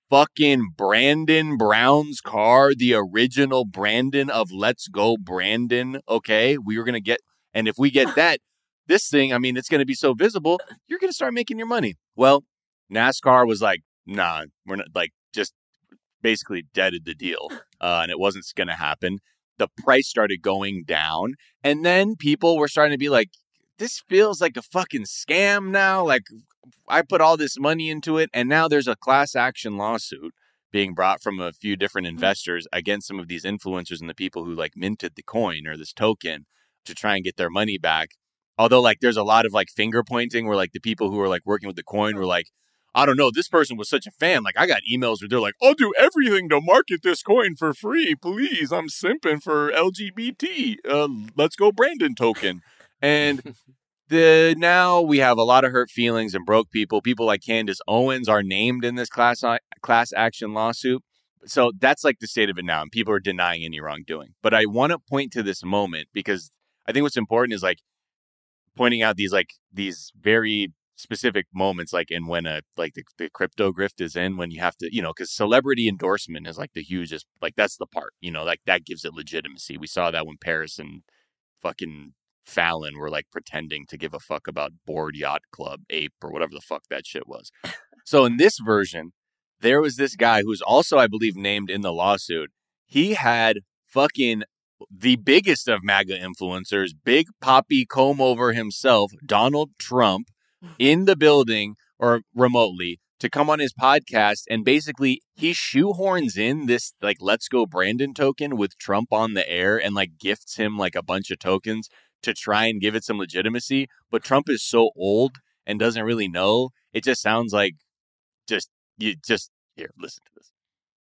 fucking Brandon Brown's car, the original Brandon of Let's Go Brandon. Okay, we were going to get, and if we get that, this thing, I mean, it's going to be so visible, you're going to start making your money. Well, NASCAR was like, nah, we're not, like, just basically deaded the deal, uh, and it wasn't going to happen. The price started going down, and then people were starting to be like, this feels like a fucking scam now. Like, I put all this money into it, and now there's a class action lawsuit being brought from a few different investors against some of these influencers and the people who, like, minted the coin or this token to try and get their money back. Although, like, there's a lot of, like, finger pointing where, like, the people who are, like, working with the coin were like, I don't know, this person was such a fan. Like, I got emails where they're like, I'll do everything to market this coin for free. Please, I'm simping for L G B T. Uh, let's go Brandon token. And the now we have a lot of hurt feelings and broke people. People like Candace Owens are named in this class, class action lawsuit. So that's, like, the state of it now. And people are denying any wrongdoing. But I want to point to this moment because I think what's important is, like, pointing out these, like, these very specific moments, like in when a like the, the crypto grift is in, when you have to, you know, because celebrity endorsement is like the hugest, like that's the part, you know, like that gives it legitimacy. We saw that when Paris and fucking Fallon were like pretending to give a fuck about Board Yacht Club Ape or whatever the fuck that shit was. So in this version, there was this guy who's also, I believe, named in the lawsuit. He had fucking the biggest of MAGA influencers, Big Poppy comb over himself, Donald Trump, in the building or remotely to come on his podcast. And basically he shoehorns in this, like, Let's Go Brandon token with Trump on the air and, like, gifts him, like, a bunch of tokens to try and give it some legitimacy. But Trump is so old and doesn't really know. It just sounds like just, you just, here, listen to this.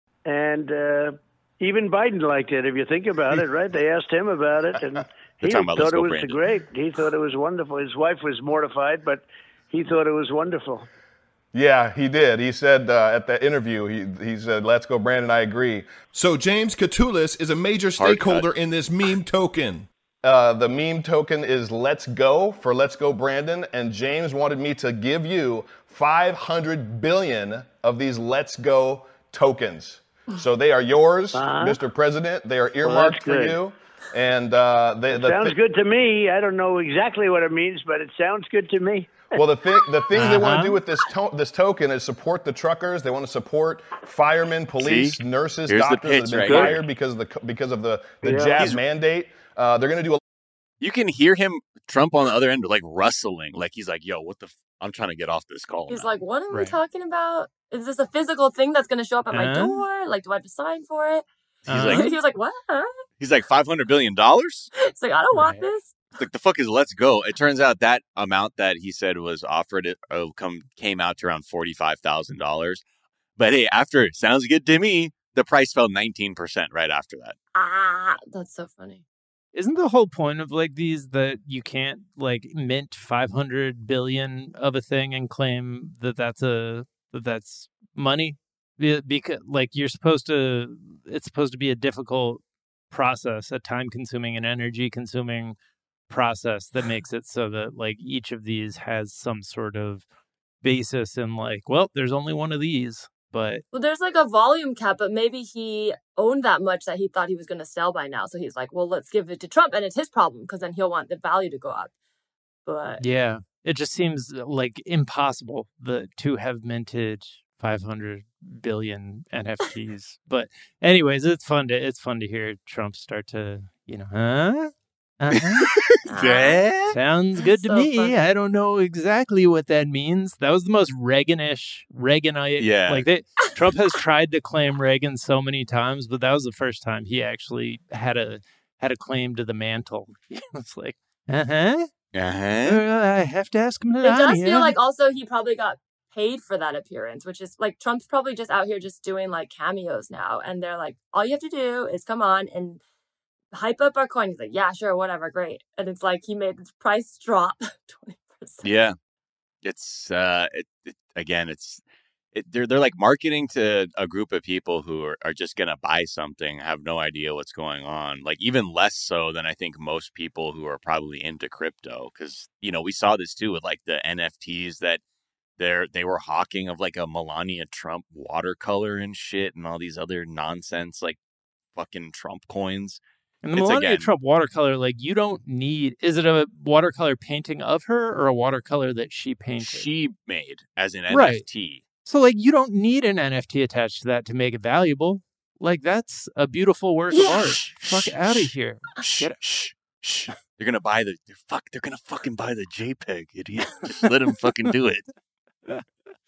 And, uh, even Biden liked it, if you think about it, right? They asked him about it, and he thought it was Brandon. Great. He thought it was wonderful. His wife was mortified, but he thought it was wonderful. Yeah, he did. He said uh, at that interview, he he said, let's go, Brandon, I agree. So James Katulis is a major stakeholder in this meme token. Uh, the meme token is Let's Go for Let's Go Brandon, and James wanted me to give you five hundred billion of these Let's Go tokens. So they are yours, uh-huh. Mister President. They are earmarked well, for you. And uh, they, the sounds th- good to me. I don't know exactly what it means, but it sounds good to me. Well, the thing, the thing uh-huh. they want to do with this to- this token is support the truckers. They want to support firemen, police, See? nurses, Here's doctors that have been right fired here. because of the because of the the yeah. jab He's, mandate. Uh, they're going to do a. You can hear him, Trump, on the other end, like rustling, like he's like, "Yo, what the? F- I'm trying to get off this call." He's now. like, "What are right. we talking about? Is this a physical thing that's going to show up at uh-huh. my door? Like, do I have to sign for it?" He's uh-huh. like, he was like, "What?" He's like, five hundred billion dollars? It's like, I don't want right. this. Like, the fuck is Let's Go? It turns out that amount that he said was offered it uh, come came out to around forty-five thousand dollars. But hey, after sounds good to me, the price fell nineteen percent right after that. Ah, that's so funny. Isn't the whole point of like these that you can't like mint five hundred billion of a thing and claim that that's a that that's money? Because like you're supposed to, it's supposed to be a difficult process, a time consuming and energy consuming process that makes it so that like each of these has some sort of basis in like, well, there's only one of these. But well, there's like a volume cap, but maybe he owned that much that he thought he was going to sell by now. So he's like, well, let's give it to Trump. And it's his problem because then he'll want the value to go up. But yeah, it just seems like impossible the, to have minted five hundred billion N F Ts. But anyways, it's fun to it's fun to hear Trump start to, you know, huh? Uh-huh. yeah. Sounds good to so me. funny. I don't know exactly what that means. That was the most Reaganish, Reaganite. Yeah. Like they, Trump has tried to claim Reagan so many times, but that was the first time he actually had a had a claim to the mantle. It's like, uh-huh. Uh-huh. I have to ask him. It does feel like also he probably got paid for that appearance, which is like Trump's probably just out here just doing like cameos now. And they're like, all you have to do is come on and hype up our coin. He's like, yeah, sure, whatever, great. And it's like he made the price drop twenty percent. Yeah. It's, uh, it, it, again, it's, it, they're, they're like marketing to a group of people who are, are just going to buy something, have no idea what's going on. Like even less so than I think most people who are probably into crypto. Cause, you know, we saw this too with like the N F Ts that they're they were hawking of like a Melania Trump watercolor and shit and all these other nonsense like fucking Trump coins. And the It's, Melania again- Trump watercolor, like you don't need. Is it a watercolor painting of her or a watercolor that she painted? She made as an Right. N F T. So like you don't need an N F T attached to that to make it valuable. Like that's a beautiful work of art. Fuck out of here. Get it. Shh, shh. They're gonna buy the they're fuck. They're gonna fucking buy the JPEG, idiot. Just let them fucking do it.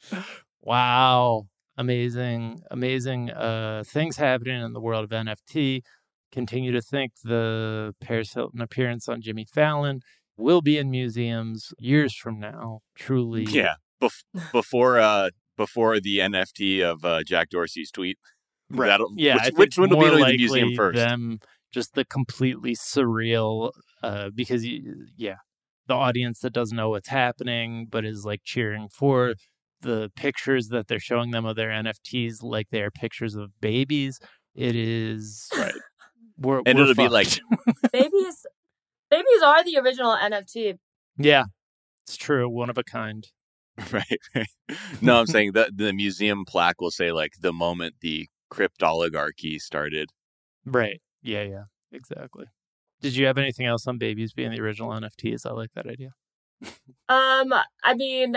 Wow. Amazing, amazing uh, things happening in the world of N F T. Continue to think the Paris Hilton appearance on Jimmy Fallon will be in museums years from now. Truly. Yeah. Bef- before uh before the N F T of uh, Jack Dorsey's tweet. Right. That'll- Yeah. Which, I think which one will be more in the likely museum first? Them, just the completely surreal, uh, because, you, yeah, the audience that doesn't know what's happening, but is like cheering for the pictures that they're showing them of their N F Ts like they're pictures of babies. It is right. We're, And we're it'll be fucked. like Babies, babies are the original N F T. Yeah, it's true. One of a kind. right, right. No, I'm saying that the museum plaque will say like the moment the cryptoligarchy started. Right. Yeah, yeah, exactly. Did you have anything else on babies being the original N F Ts? I like that idea. Um, I mean,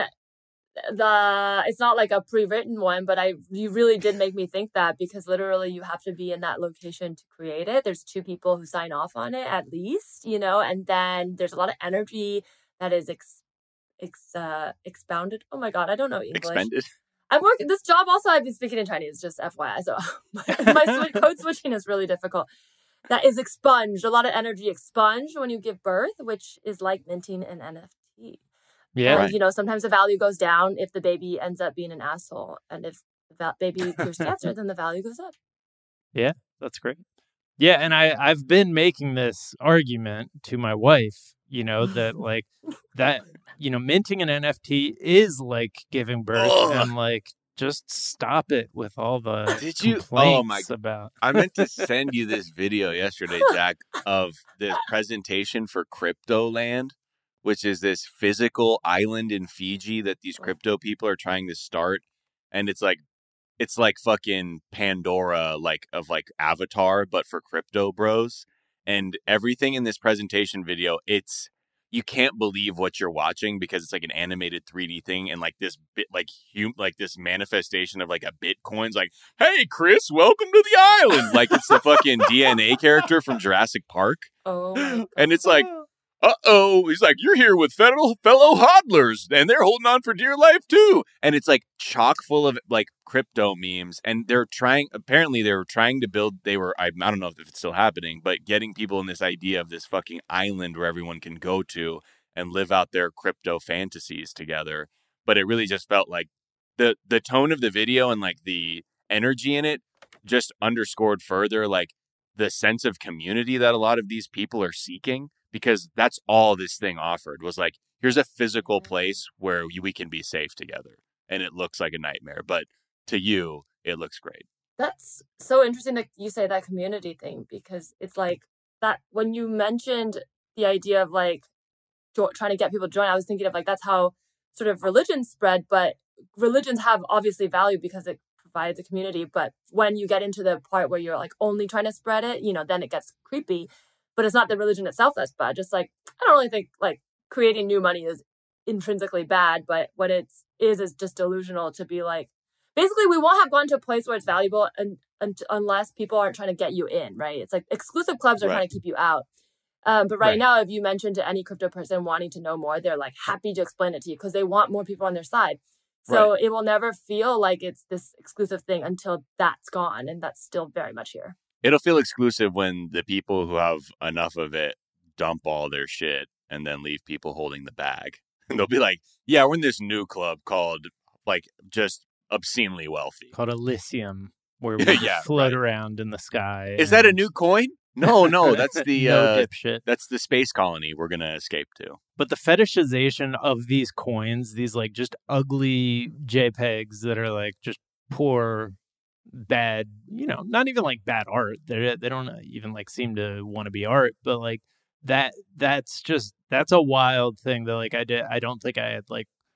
the it's not like a pre-written one, but I you really did make me think that because literally you have to be in that location to create it. There's two people who sign off on it at least, you know, and then there's a lot of energy that is ex, ex uh, expounded. Oh my god, I don't know English. Expended. I'm working this job. Also, I've been speaking in Chinese, just F Y I. So my, my switch, code switching is really difficult. That is expunged. A lot of energy expunged when you give birth, which is like minting an N F T. Yeah. And, Right. you know, sometimes the value goes down if the baby ends up being an asshole. And if the va- baby cures cancer, then the value goes up. Yeah, that's great. Yeah, and I, I've been making this argument to my wife, you know, that like that, you know, minting an N F T is like giving birth Ugh. and like just stop it with all the Did you? complaints Oh my! about. I meant to send you this video yesterday, Jack, of the presentation for Crypto Land, which is this physical island in Fiji that these crypto people are trying to start, and it's like, it's like fucking Pandora, like of like Avatar, but for crypto bros, and everything in this presentation video, it's. You can't believe what you're watching because it's like an animated three D thing and like this bit like hum- like this manifestation of like a Bitcoin's like, hey Chris, welcome to the island. Like it's the fucking D N A character from Jurassic Park. Oh my God. And it's like, uh-oh, he's like, you're here with fellow fellow hodlers and they're holding on for dear life too. And it's like chock full of like crypto memes. And they're trying, apparently they were trying to build, they were, I, I don't know if it's still happening, but getting people in this idea of this fucking island where everyone can go to and live out their crypto fantasies together. But it really just felt like the the tone of the video and like the energy in it just underscored further like the sense of community that a lot of these people are seeking. Because that's all this thing offered was like, here's a physical place where we can be safe together. And it looks like a nightmare. But to you, it looks great. That's so interesting that you say that community thing because it's like that when you mentioned the idea of like jo- trying to get people to join, I was thinking of like that's how sort of religions spread, but religions have obviously value because it provides a community. But when you get into the part where you're like only trying to spread it, you know, then it gets creepy. But it's not the religion itself that's bad. Just like, I don't really think like creating new money is intrinsically bad, but what it is is just delusional to be like, basically we won't have gone to a place where it's valuable and, and unless people aren't trying to get you in, right? It's like exclusive clubs are Right. trying to keep you out. Um, but right, Right. now, if you mention to any crypto person wanting to know more, they're like happy to explain it to you because they want more people on their side. So Right. it will never feel like it's this exclusive thing until that's gone. And that's still very much here. It'll feel exclusive when the people who have enough of it dump all their shit and then leave people holding the bag. And they'll be like, yeah, we're in this new club called like just obscenely wealthy. Called Elysium, where we Yeah, float right. around in the sky. Is that a and- new coin? No, no, that's the No uh, dipshit. that's the space colony we're gonna escape to. But the fetishization of these coins, these like just ugly JPEGs that are like just poor, bad, you know, not even like bad art. They they don't even like seem to want to be art, but like that that's just that's a wild thing that like I did I don't think I had like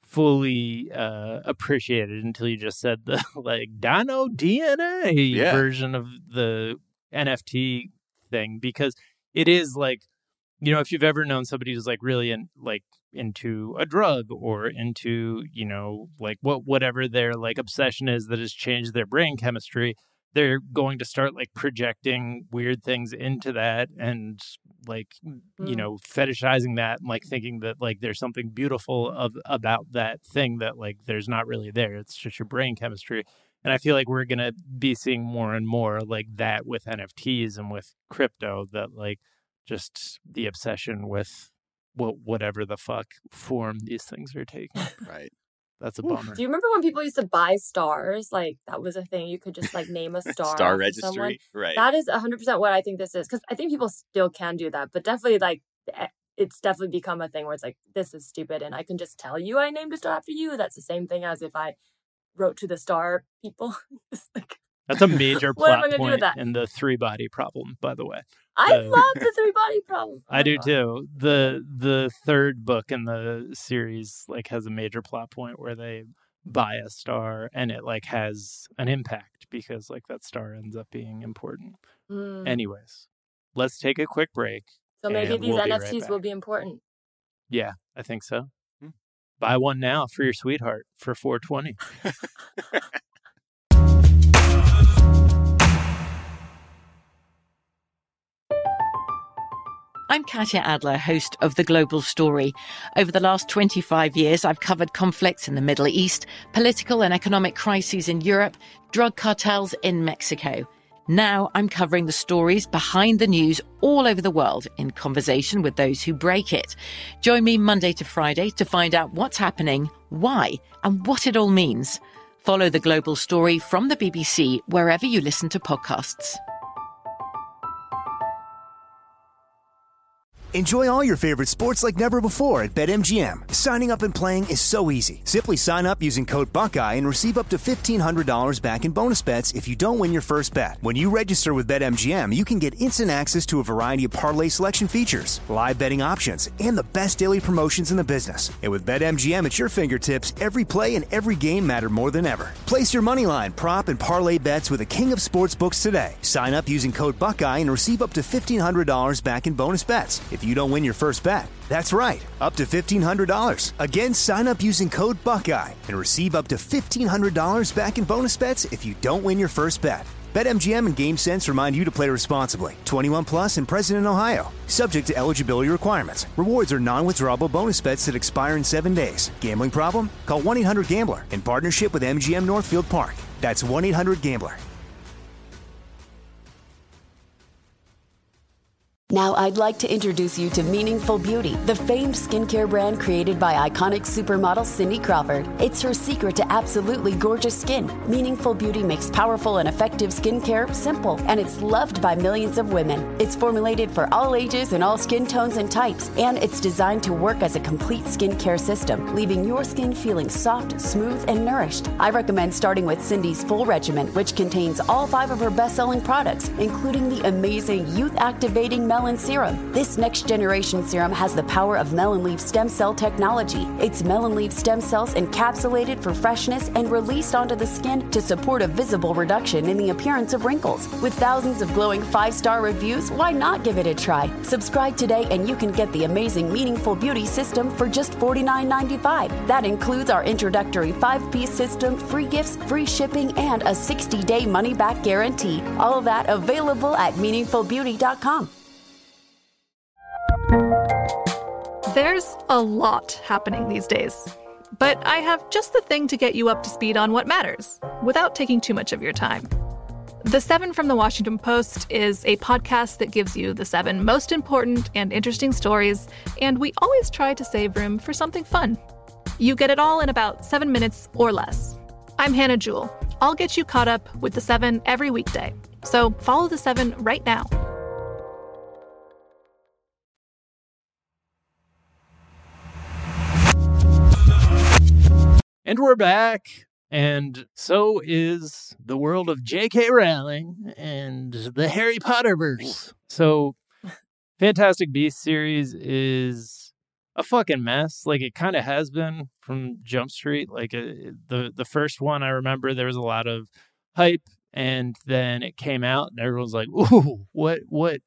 fully uh, appreciate it until you just said the like Dino D N A yeah. version of the N F T thing, because it is like, you know, if you've ever known somebody who's like really in like into a drug or into, you know, like what whatever their like obsession is that has changed their brain chemistry, they're going to start like projecting weird things into that and like, mm. you know, fetishizing that and like thinking that like there's something beautiful of about that thing that like there's not really there. It's just your brain chemistry. And I feel like we're going to be seeing more and more like that with N F Ts and with crypto, that like just the obsession with what whatever the fuck form these things are taking. Right. That's a bummer. Do you remember when people used to buy stars? Like, that was a thing. You could just, like, name a star. Star registry, someone. right. That is one hundred percent what I think this is. Because I think people still can do that. But definitely, like, it's definitely become a thing where it's like, this is stupid. And I can just tell you I named a star after you. That's the same thing as if I wrote to the star people. like, That's a major plot point do in the three-body problem, by the way. I uh, love the three-body problem. Oh I do God. too. The the third book in the series like has a major plot point where they buy a star and it like has an impact because like that star ends up being important. Mm. Anyways, let's take a quick break. So maybe these we'll N F Ts right will be important. Yeah, I think so. Hmm. Buy one now for your sweetheart for four twenty. I'm Katya Adler, host of The Global Story. Over the last twenty-five years, I've covered conflicts in the Middle East, political and economic crises in Europe, drug cartels in Mexico. Now I'm covering the stories behind the news all over the world in conversation with those who break it. Join me Monday to Friday to find out what's happening, why, and what it all means. Follow The Global Story from the B B C wherever you listen to podcasts. Enjoy all your favorite sports like never before at BetMGM. Signing up and playing is so easy. Simply sign up using code Buckeye and receive up to fifteen hundred dollars back in bonus bets if you don't win your first bet. When you register with BetMGM, you can get instant access to a variety of parlay selection features, live betting options, and the best daily promotions in the business. And with BetMGM at your fingertips, every play and every game matter more than ever. Place your moneyline, prop, and parlay bets with the king of sportsbooks today. Sign up using code Buckeye and receive up to fifteen hundred dollars back in bonus bets if you don't win your first bet. That's right, up to fifteen hundred dollars. Again, sign up using code Buckeye and receive up to fifteen hundred dollars back in bonus bets if you don't win your first bet. BetMGM and GameSense remind you to play responsibly. twenty-one plus and present in Ohio. Subject to eligibility requirements. Rewards are non-withdrawable bonus bets that expire in seven days. Gambling problem? Call one eight hundred gambler in partnership with M G M Northfield Park. That's one eight hundred gambler. Now I'd like to introduce you to Meaningful Beauty, the famed skincare brand created by iconic supermodel Cindy Crawford. It's her secret to absolutely gorgeous skin. Meaningful Beauty makes powerful and effective skincare simple, and it's loved by millions of women. It's formulated for all ages and all skin tones and types, and it's designed to work as a complete skincare system, leaving your skin feeling soft, smooth, and nourished. I recommend starting with Cindy's full regimen, which contains all five of her best-selling products, including the amazing youth-activating Melon Serum. This next-generation serum has the power of melon leaf stem cell technology. It's melon leaf stem cells encapsulated for freshness and released onto the skin to support a visible reduction in the appearance of wrinkles. With thousands of glowing five-star reviews, why not give it a try? Subscribe today and you can get the amazing Meaningful Beauty system for just forty-nine ninety-five. That includes our introductory five-piece system, free gifts, free shipping, and a sixty-day money-back guarantee. All of that available at meaningful beauty dot com. There's a lot happening these days, but I have just the thing to get you up to speed on what matters without taking too much of your time. The Seven from the Washington Post is a podcast that gives you the seven most important and interesting stories, and we always try to save room for something fun. You get it all in about seven minutes or less. I'm Hannah Jewell. I'll get you caught up with the seven every weekday, so follow the seven right now. And we're back, and so is the world of J K Rowling and the Harry Potterverse. So, Fantastic Beasts series is a fucking mess. Like, it kind of has been from Jump Street. Like, uh, the the first one, I remember there was a lot of hype, and then it came out, and everyone's like, "Ooh, what, what,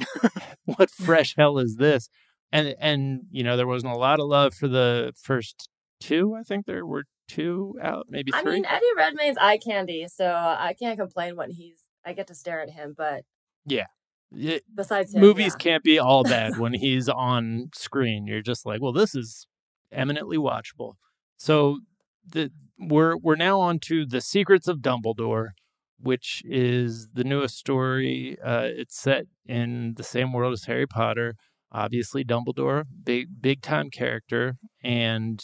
what fresh hell is this?" And and you know, there wasn't a lot of love for the first two. I think there were two out, maybe three. I mean, Eddie Redmayne's eye candy, so I can't complain when he's. I get to stare at him, but yeah. It, Besides him, movies yeah. can't be all bad when he's on screen. You're just like, well, this is eminently watchable. So the we're we're now on to The Secrets of Dumbledore, which is the newest story. Uh, it's set in the same world as Harry Potter. Obviously, Dumbledore, big big time character, and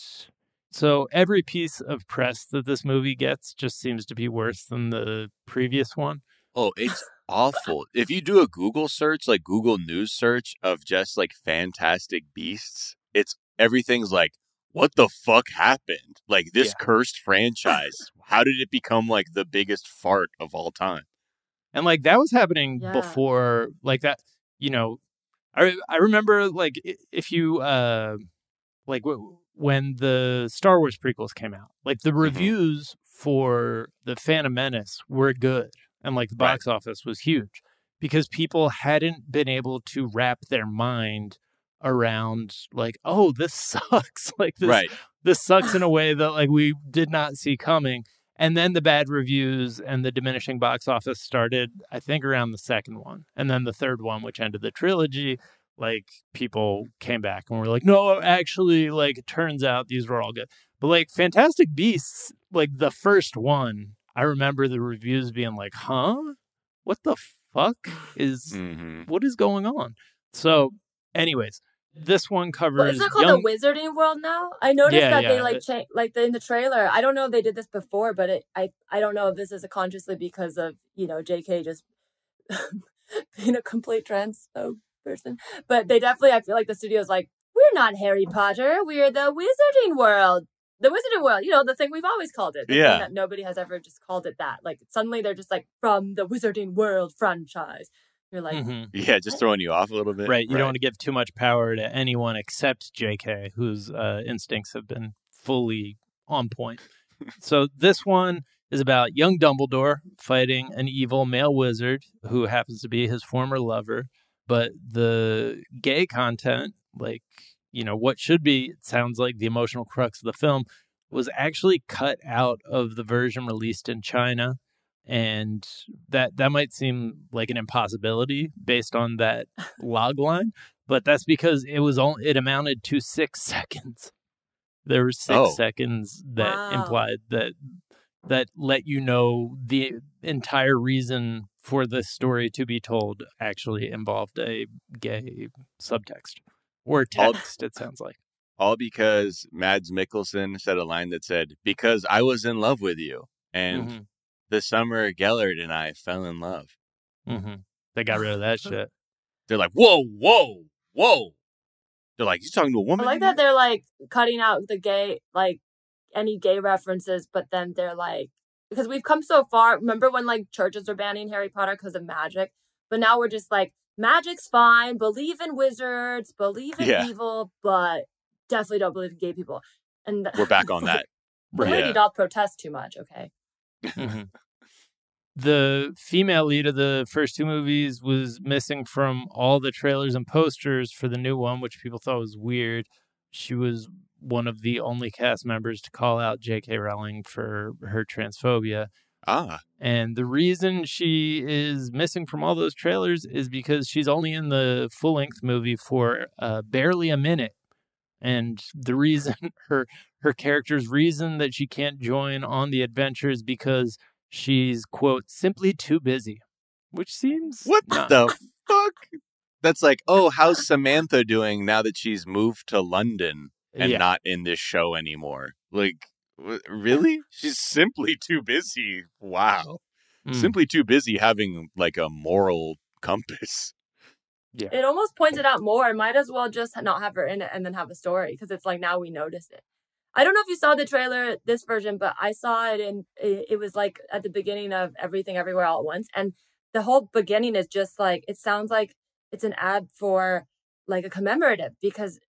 so every piece of press that this movie gets just seems to be worse than the previous one. Oh, it's awful. If you do a Google search, like Google News search of just like Fantastic Beasts, it's everything's like, what the fuck happened? Like this yeah. cursed franchise. How did it become like the biggest fart of all time? And like that was happening Yeah. before, like that, you know, I I remember like if you, uh, like w- when the Star Wars prequels came out, like the reviews mm-hmm. for The Phantom Menace were good. And like the box right. office was huge because people hadn't been able to wrap their mind around like, oh, this sucks. like this, right. this sucks in a way that like we did not see coming. And then the bad reviews and the diminishing box office started, I think, around the second one. And then the third one, which ended the trilogy, like people came back and were like, no, actually, like it turns out these were all good. But like Fantastic Beasts, like the first one, I remember the reviews being like, huh? What the fuck is, mm-hmm. what is going on? So anyways, this one covers... Well, it's not called young... the Wizarding World now? I noticed yeah, that yeah, they like, it... cha- like the, in the trailer, I don't know if they did this before, but it, I, I don't know if this is a consciously because of, you know, J K just being a complete trans person. But they definitely, I feel like the studio's like, we're not Harry Potter, we're the Wizarding World. The Wizarding World, you know, the thing we've always called it. The yeah. thing that nobody has ever just called it that. Like, suddenly they're just like, from the Wizarding World franchise. You're like... Mm-hmm. Yeah, just throwing you off a little bit. Right, you right. don't want to give too much power to anyone except J K, whose uh, instincts have been fully on point. So this one is about young Dumbledore fighting an evil male wizard who happens to be his former lover. But the gay content, like... you know, what should be, it sounds like the emotional crux of the film, was actually cut out of the version released in China. And that that might seem like an impossibility based on that log line, but that's because it was only, it amounted to six seconds. There were six oh. seconds that Wow. implied that that let you know the entire reason for this story to be told actually involved a gay subtext. Or text, all, it sounds like. All because Mads Mikkelsen said a line that said, because I was in love with you. And mm-hmm. this summer, Gellert and I fell in love. Mm-hmm. They got rid of that shit. They're like, whoa, whoa, whoa. They're like, you talking to a woman? I like that they're like cutting out the gay, like any gay references, but then they're like, because we've come so far. Remember when like churches were banning Harry Potter because of magic? But now we're just like, magic's fine, believe in wizards, believe in yeah. evil, but definitely don't believe in gay people. And we're back on that. The lady yeah. don't protest too much, okay? Mm-hmm. The female lead of the first two movies was missing from all the trailers and posters for the new one, which people thought was weird. She was one of the only cast members to call out J K Rowling for her transphobia. Ah. And the reason she is missing from all those trailers is because she's only in the full-length movie for uh, barely a minute. And the reason, her her character's reason that she can't join on the adventure is because she's, quote, simply too busy. Which seems... What not... the fuck? That's like, oh, how's Samantha doing now that she's moved to London and yeah. not in this show anymore? Like... Really? She's simply too busy. Wow. Mm. Simply too busy having like a moral compass. Yeah. It almost points it out more. Might as well just not have her in it and then have a story because it's like now we notice it. I don't know if you saw the trailer, this version, but I saw it and it, it was like at the beginning of Everything Everywhere All at Once. And the whole beginning is just like, it sounds like it's an ad for like a commemorative because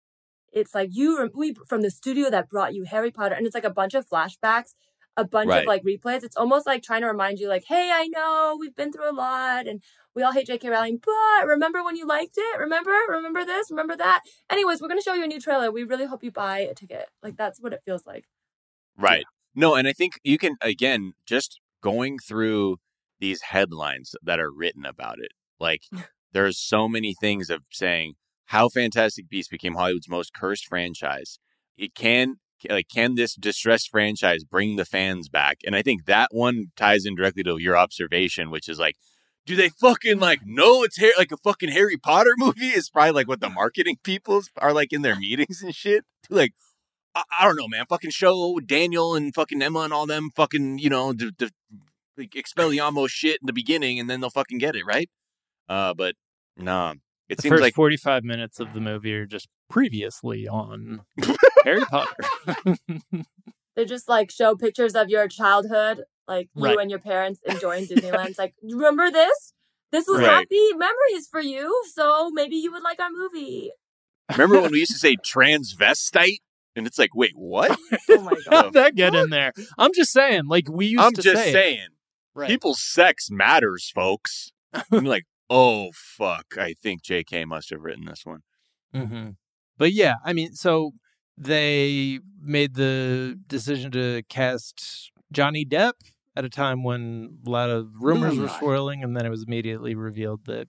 it's like you we from the studio that brought you Harry Potter, and it's like a bunch of flashbacks, a bunch right. of like replays. It's almost like trying to remind you, like, hey, I know we've been through a lot, and we all hate J K Rowling, but remember when you liked it? Remember, remember this, remember that. Anyways, we're gonna show you a new trailer. We really hope you buy a ticket. Like that's what it feels like. Right. Yeah. No, and I think you can again just going through these headlines that are written about it. Like there's so many things of saying how Fantastic Beasts became Hollywood's most cursed franchise. It can, like, can this distressed franchise bring the fans back? And I think that one ties in directly to your observation, which is like, do they fucking like know it's Harry, like a fucking Harry Potter movie? Is probably like what the marketing people are like in their meetings and shit. Like, I, I don't know, man. Fucking show Daniel and fucking Emma and all them fucking, you know, the, the like Expelliarmus shit in the beginning, and then they'll fucking get it, right? Uh, but nah. It the seems first like forty-five minutes of the movie are just previously on Harry Potter. They just like show pictures of your childhood, like you right. and your parents enjoying Disneyland. It's like, remember this? This was right. happy memories for you, so maybe you would like our movie. Remember when we used to say transvestite? And it's like, wait, what? Oh my god, how'd that get in there? I'm just saying, like we used I'm to say. I'm say just saying, right. people's sex matters, folks. I'm like, oh, fuck. I think J K must have written this one. Mm-hmm. But yeah, I mean, so they made the decision to cast Johnny Depp at a time when a lot of rumors oh, were swirling, and then it was immediately revealed that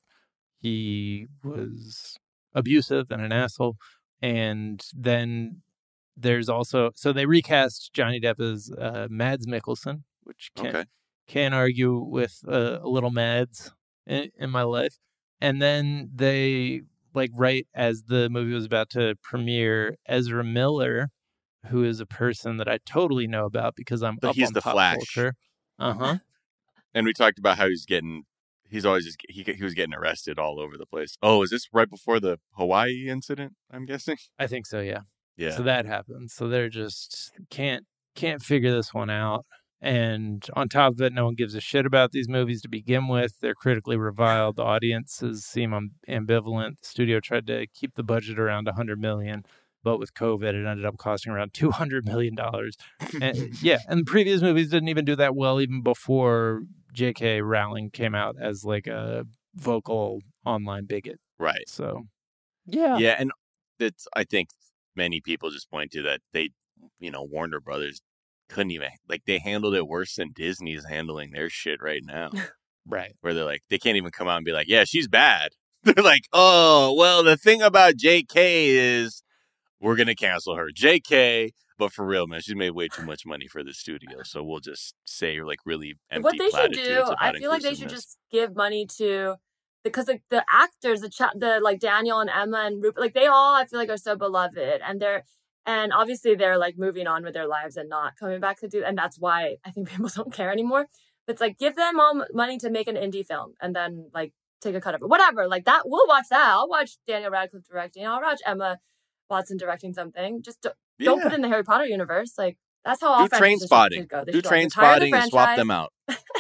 he was abusive and an asshole. And then there's also, so they recast Johnny Depp as uh, Mads Mikkelsen, which can't, okay. can't argue with uh, a little Mads in, in my life. And then they, like, right as the movie was about to premiere, Ezra Miller, who is a person that I totally know about because I'm but up he's on the pop Flash. culture. Uh-huh. And we talked about how he's getting, he's always just, he, he was getting arrested all over the place. Oh, is this right before the Hawaii incident, I'm guessing? I think so, yeah. Yeah. So that happens. So they're just can't can't figure this one out. And on top of it, no one gives a shit about these movies to begin with. They're critically reviled. The audiences seem ambivalent. The studio tried to keep the budget around one hundred million dollars, but with COVID, it ended up costing around two hundred million dollars. And, yeah, and the previous movies didn't even do that well, even before J K Rowling came out as like a vocal online bigot. Right. So, yeah. Yeah, and it's, I think many people just point to that they, you know, Warner Brothers couldn't even, like, they handled it worse than Disney's handling their shit right now. Right. Where they're like, they can't even come out and be like, yeah, she's bad. They're like, oh, well, the thing about J K is we're going to cancel her. J K, but for real, man, she's made way too much money for the studio. So we'll just say, like, really empty what they should do, I feel like they should just give money to, because like the actors, the ch- the like Daniel and Emma and Rupert, like they all I feel like are so beloved, and they're and obviously they're like moving on with their lives and not coming back to do, and that's why I think people don't care anymore. But it's like give them all money to make an indie film, and then like take a cut of it, whatever. Like that, we'll watch that. I'll watch Daniel Radcliffe directing. I'll watch Emma Watson directing something. Just don't, yeah. don't put it in the Harry Potter universe. Like that's how all do train spotting. Go. Do train spotting and swap them out.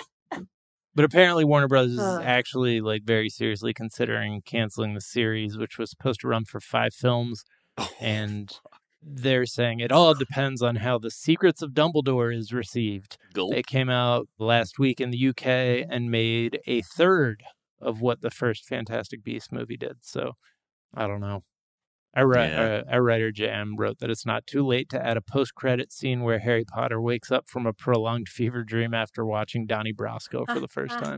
But apparently Warner Brothers uh. is actually like very seriously considering canceling the series, which was supposed to run for five films. Oh. And they're saying it all depends on how The Secrets of Dumbledore is received. Gulp. They came out last week in the U K and made a third of what the first Fantastic Beasts movie did. So I don't know. Our, yeah. uh, our writer, J M, wrote that it's not too late to add a post-credit scene where Harry Potter wakes up from a prolonged fever dream after watching Donnie Brasco for the first time.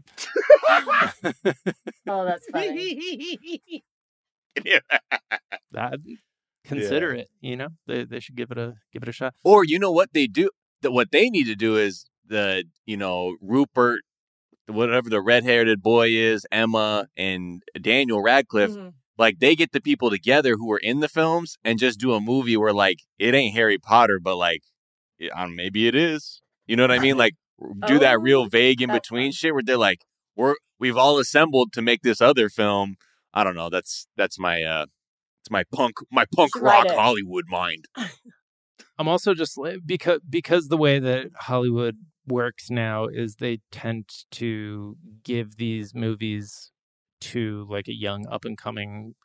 Oh, that's funny. that, consider yeah. it, you know? They they should give it a give it a shot. Or, you know what they do? That what they need to do is the, you know, Rupert, whatever the red-haired boy is, Emma, and Daniel Radcliffe, mm-hmm. like, they get the people together who are in the films and just do a movie where, like, it ain't Harry Potter, but, like, it, um, maybe it is. You know what I mean? Like, do oh, that real vague in-between shit where they're like, we're, we've all assembled to make this other film. I don't know. That's that's my uh, it's my punk my punk rock Hollywood mind. I'm also just, because, because the way that Hollywood works now is they tend to give these movies to like a young up and coming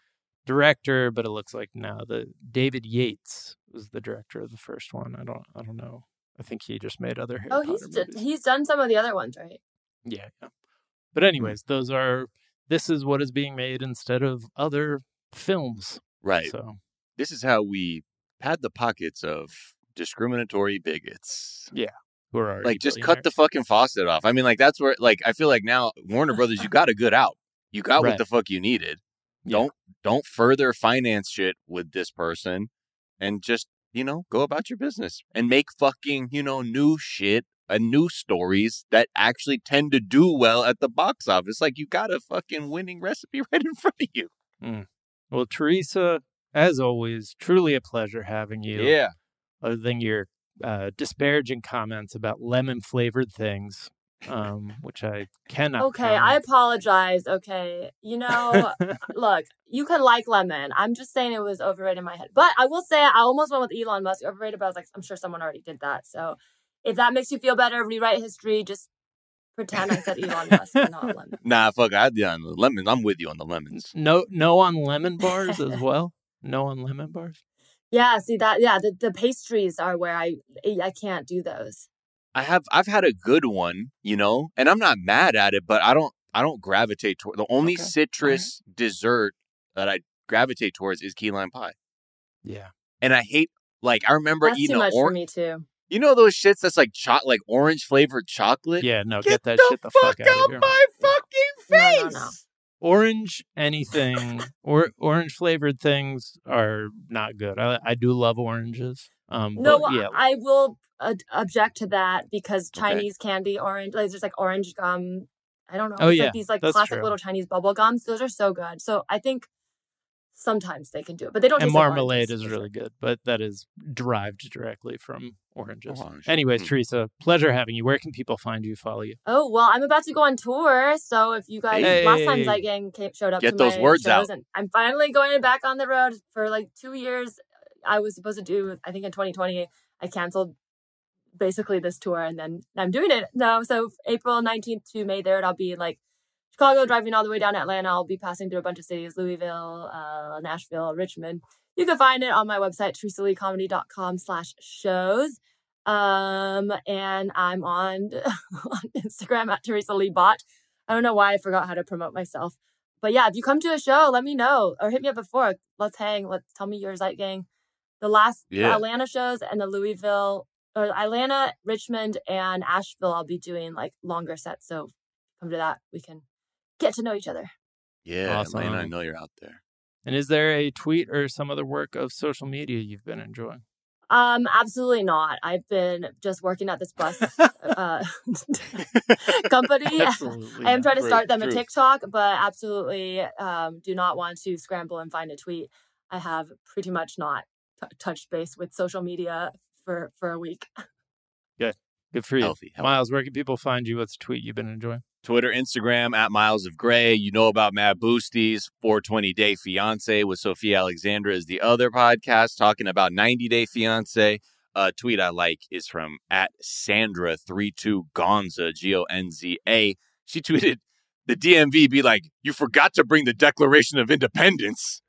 director, but it looks like now the David Yates was the director of the first one. I don't I don't know. I think he just made other Harry oh, Potter he's movies. d- he's done some of the other ones, right? Yeah, yeah. But anyways, those are this is what is being made instead of other films. Right. So this is how we pad the pockets of discriminatory bigots. Yeah. Who are like just cut the fucking faucet off. I mean, like that's where like I feel like now Warner Brothers, you got a good out. You got Right. what the fuck you needed. Yeah. Don't don't further finance shit with this person, and just you know go about your business and make fucking you know new shit and new stories that actually tend to do well at the box office. Like you got a fucking winning recipe right in front of you. Mm. Well, Teresa, as always, truly a pleasure having you. Yeah. Other than your uh, disparaging comments about lemon flavored things, um, which I cannot. Okay, comment. I apologize. Okay, you know, look, you can like lemon. I'm just saying it was overrated in my head. But I will say I almost went with Elon Musk overrated, but I was like, I'm sure someone already did that. So if that makes you feel better, rewrite history. Just pretend I said Elon Musk and not lemon. Nah, fuck, I did on the lemons. I'm with you on the lemons. No, no on lemon bars as well. No on lemon bars. Yeah, see that. Yeah, the, the pastries are where I I can't do those. I have I've had a good one, you know, and I'm not mad at it, but I don't I don't gravitate toward the only Okay. citrus dessert that I gravitate towards is key lime pie. Yeah. And I hate like I remember That's eating too a much or- for me too. You know those shits that's like cho- like orange flavored chocolate? Yeah, no, Get get, that the shit the fuck fuck, out out of here. my fucking face. No, no, no. Orange anything or orange flavored things are not good. I I do love oranges. Um, No, but yeah, I will uh, object to that because Okay. Chinese candy, orange, like there's like orange gum. I don't know. Oh, it's yeah, like these like that's classic true. little Chinese bubble gums. Those are so good. So I think sometimes they can do it, but they don't. and taste like marmalade oranges, is for sure. really good, but that is derived directly from oranges. Orange. Anyways, Mm. Teresa, pleasure having you. Where can people find you, follow you? Oh well, I'm about to go on tour, so if you guys last time Hey. Zeit Gang came, showed up Get to those my words shows, out. and I'm finally going back on the road for like two years. I was supposed to do, I think in twenty twenty, I canceled basically this tour, and then I'm doing it now. So April nineteenth to May third, I'll be like Chicago, driving all the way down to Atlanta. I'll be passing through a bunch of cities: Louisville, uh, Nashville, Richmond. You can find it on my website, teresa lee comedy dot com slash shows. Um, and I'm on, on Instagram at Teresa Lee Bot. I don't know why I forgot how to promote myself. But yeah, if you come to a show, let me know or hit me up before. Let's hang. Let's tell me your Zeit Gang. The last the Yeah. Atlanta shows and the Louisville or Atlanta, Richmond, and Asheville, I'll be doing like longer sets. So come to that. We can get to know each other. Yeah, Awesome. Atlanta, I know you're out there. And is there a tweet or some other work of social media you've been enjoying? Um, absolutely not. I've been just working at this bus uh, company. Absolutely I am not. trying to True, start them a true. TikTok, but absolutely um, do not want to scramble and find a tweet. I have pretty much not t- touched base with social media for, for a week. Good. Good for you. Healthy, healthy. Miles, where can people find you? What's a tweet you've been enjoying? Twitter, Instagram, at Miles of Gray. You know about Mad Boosties. four twenty Day Fiance with Sophia Alexandra is the other podcast talking about ninety Day Fiance. A tweet I like is from at Sandra thirty-two Gonza, G O N Z A. She tweeted, the D M V be like, you forgot to bring the Declaration of Independence.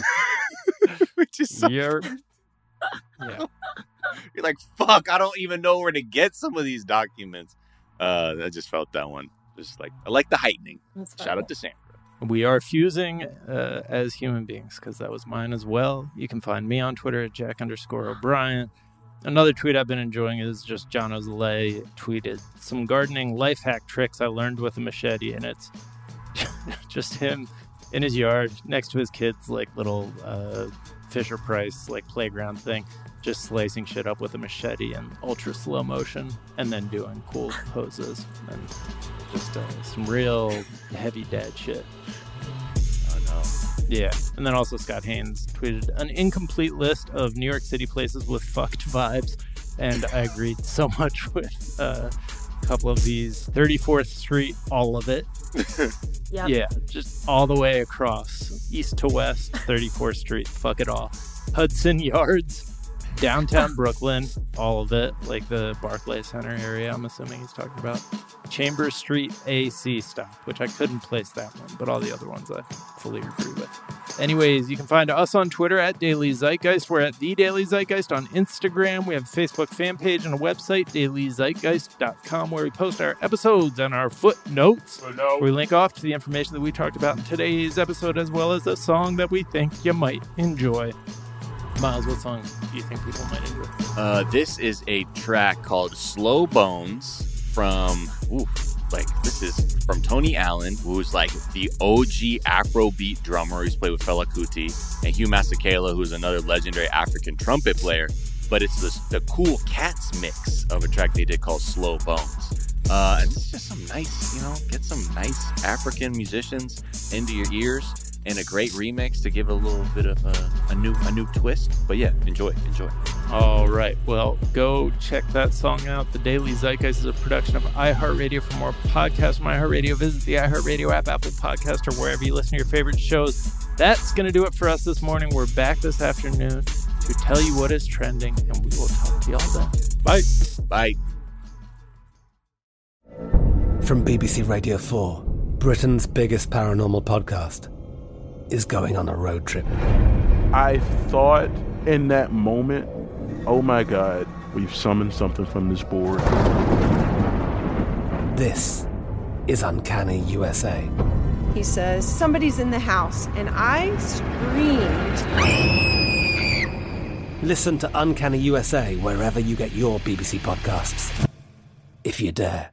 Which is so You're, yeah. You're like, fuck, I don't even know where to get some of these documents. Uh, I just felt that one. Just like, I like the heightening. That's Shout fine. out to Sandra. We are fusing uh, as human beings because that was mine as well. You can find me on Twitter at Jack underscore O'Brien. Another tweet I've been enjoying is just John Ozley tweeted some gardening life hack tricks I learned with a machete, and it's just him in his yard next to his kids' like little uh, Fisher Price like playground thing, just slicing shit up with a machete in ultra slow motion, and then doing cool poses and just uh, some real heavy dad shit. Oh, no. Yeah. And then also Scott Haynes tweeted an incomplete list of New York City places with fucked vibes. And I agreed so much with uh, a couple of these. thirty-fourth Street, all of it. Yep. Yeah, just all the way across. East to west, thirty-fourth Street, fuck it all. Hudson Yards, downtown Brooklyn, all of it, like the Barclays Center area, I'm assuming he's talking about. Chambers Street A C stop, which I couldn't place that one, but all the other ones I fully agree with. Anyways, you can find us on Twitter at Daily Zeitgeist. We're at The Daily Zeitgeist on Instagram. We have a Facebook fan page and a website, daily zeitgeist dot com, where we post our episodes and our footnotes. Where we link off to the information that we talked about in today's episode, as well as a song that we think you might enjoy. Miles, what song do you think people might enjoy? Uh, this is a track called Slow Bones from, ooh, like, this is from Tony Allen, who's like the O G Afrobeat drummer who's played with Fela Kuti, and Hugh Masekela, who's another legendary African trumpet player. But it's the, the Cool Cats mix of a track they did called Slow Bones. Uh, and it's just some nice, you know, get some nice African musicians into your ears, and a great remix to give a little bit of a, a new a new twist. But yeah, enjoy, enjoy. All right, well, go check that song out. The Daily Zeitgeist is a production of iHeartRadio. For more podcasts from iHeartRadio, visit the iHeartRadio app, Apple Podcast, or wherever you listen to your favorite shows. That's going to do it for us this morning. We're back this afternoon to tell you what is trending, and we will talk to y'all then. Bye. Bye. From B B C Radio four, Britain's biggest paranormal podcast is going on a road trip. I thought in that moment, oh my God, we've summoned something from this board. This is Uncanny U S A. He says, somebody's in the house, and I screamed. Listen to Uncanny U S A wherever you get your B B C podcasts, if you dare.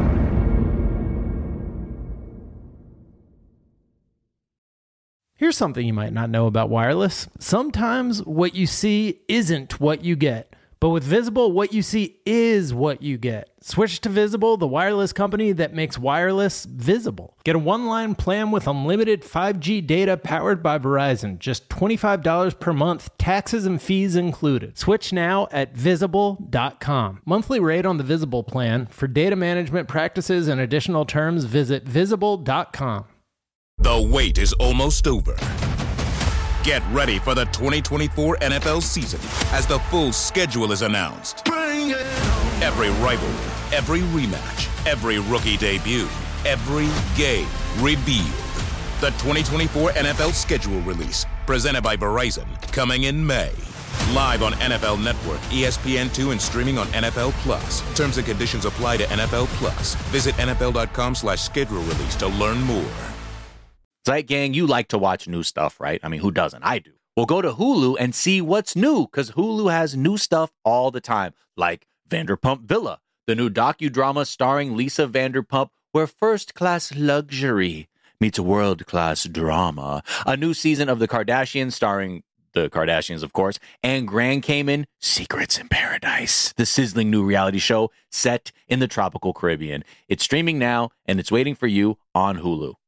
Here's something you might not know about wireless. Sometimes what you see isn't what you get. But with Visible, what you see is what you get. Switch to Visible, the wireless company that makes wireless visible. Get a one-line plan with unlimited five G data powered by Verizon. Just twenty-five dollars per month, taxes and fees included. Switch now at visible dot com. Monthly rate on the Visible plan. For data management practices and additional terms, visit visible dot com. The wait is almost over. Get ready for the twenty twenty-four N F L season as the full schedule is announced. Bring it on. Every rivalry, every rematch, every rookie debut, every game revealed. The twenty twenty-four N F L schedule release, presented by Verizon, coming in May. Live on N F L Network, E S P N two, and streaming on N F L Plus. Terms and conditions apply to N F L Plus. Visit N F L dot com slash schedule release to learn more. Zeit Gang, you like to watch new stuff, right? I mean, who doesn't? I do. Well, go to Hulu and see what's new, because Hulu has new stuff all the time, like Vanderpump Villa, the new docudrama starring Lisa Vanderpump, where first-class luxury meets world-class drama. A new season of The Kardashians starring the Kardashians, of course, and Grand Cayman Secrets in Paradise, the sizzling new reality show set in the tropical Caribbean. It's streaming now, and it's waiting for you on Hulu.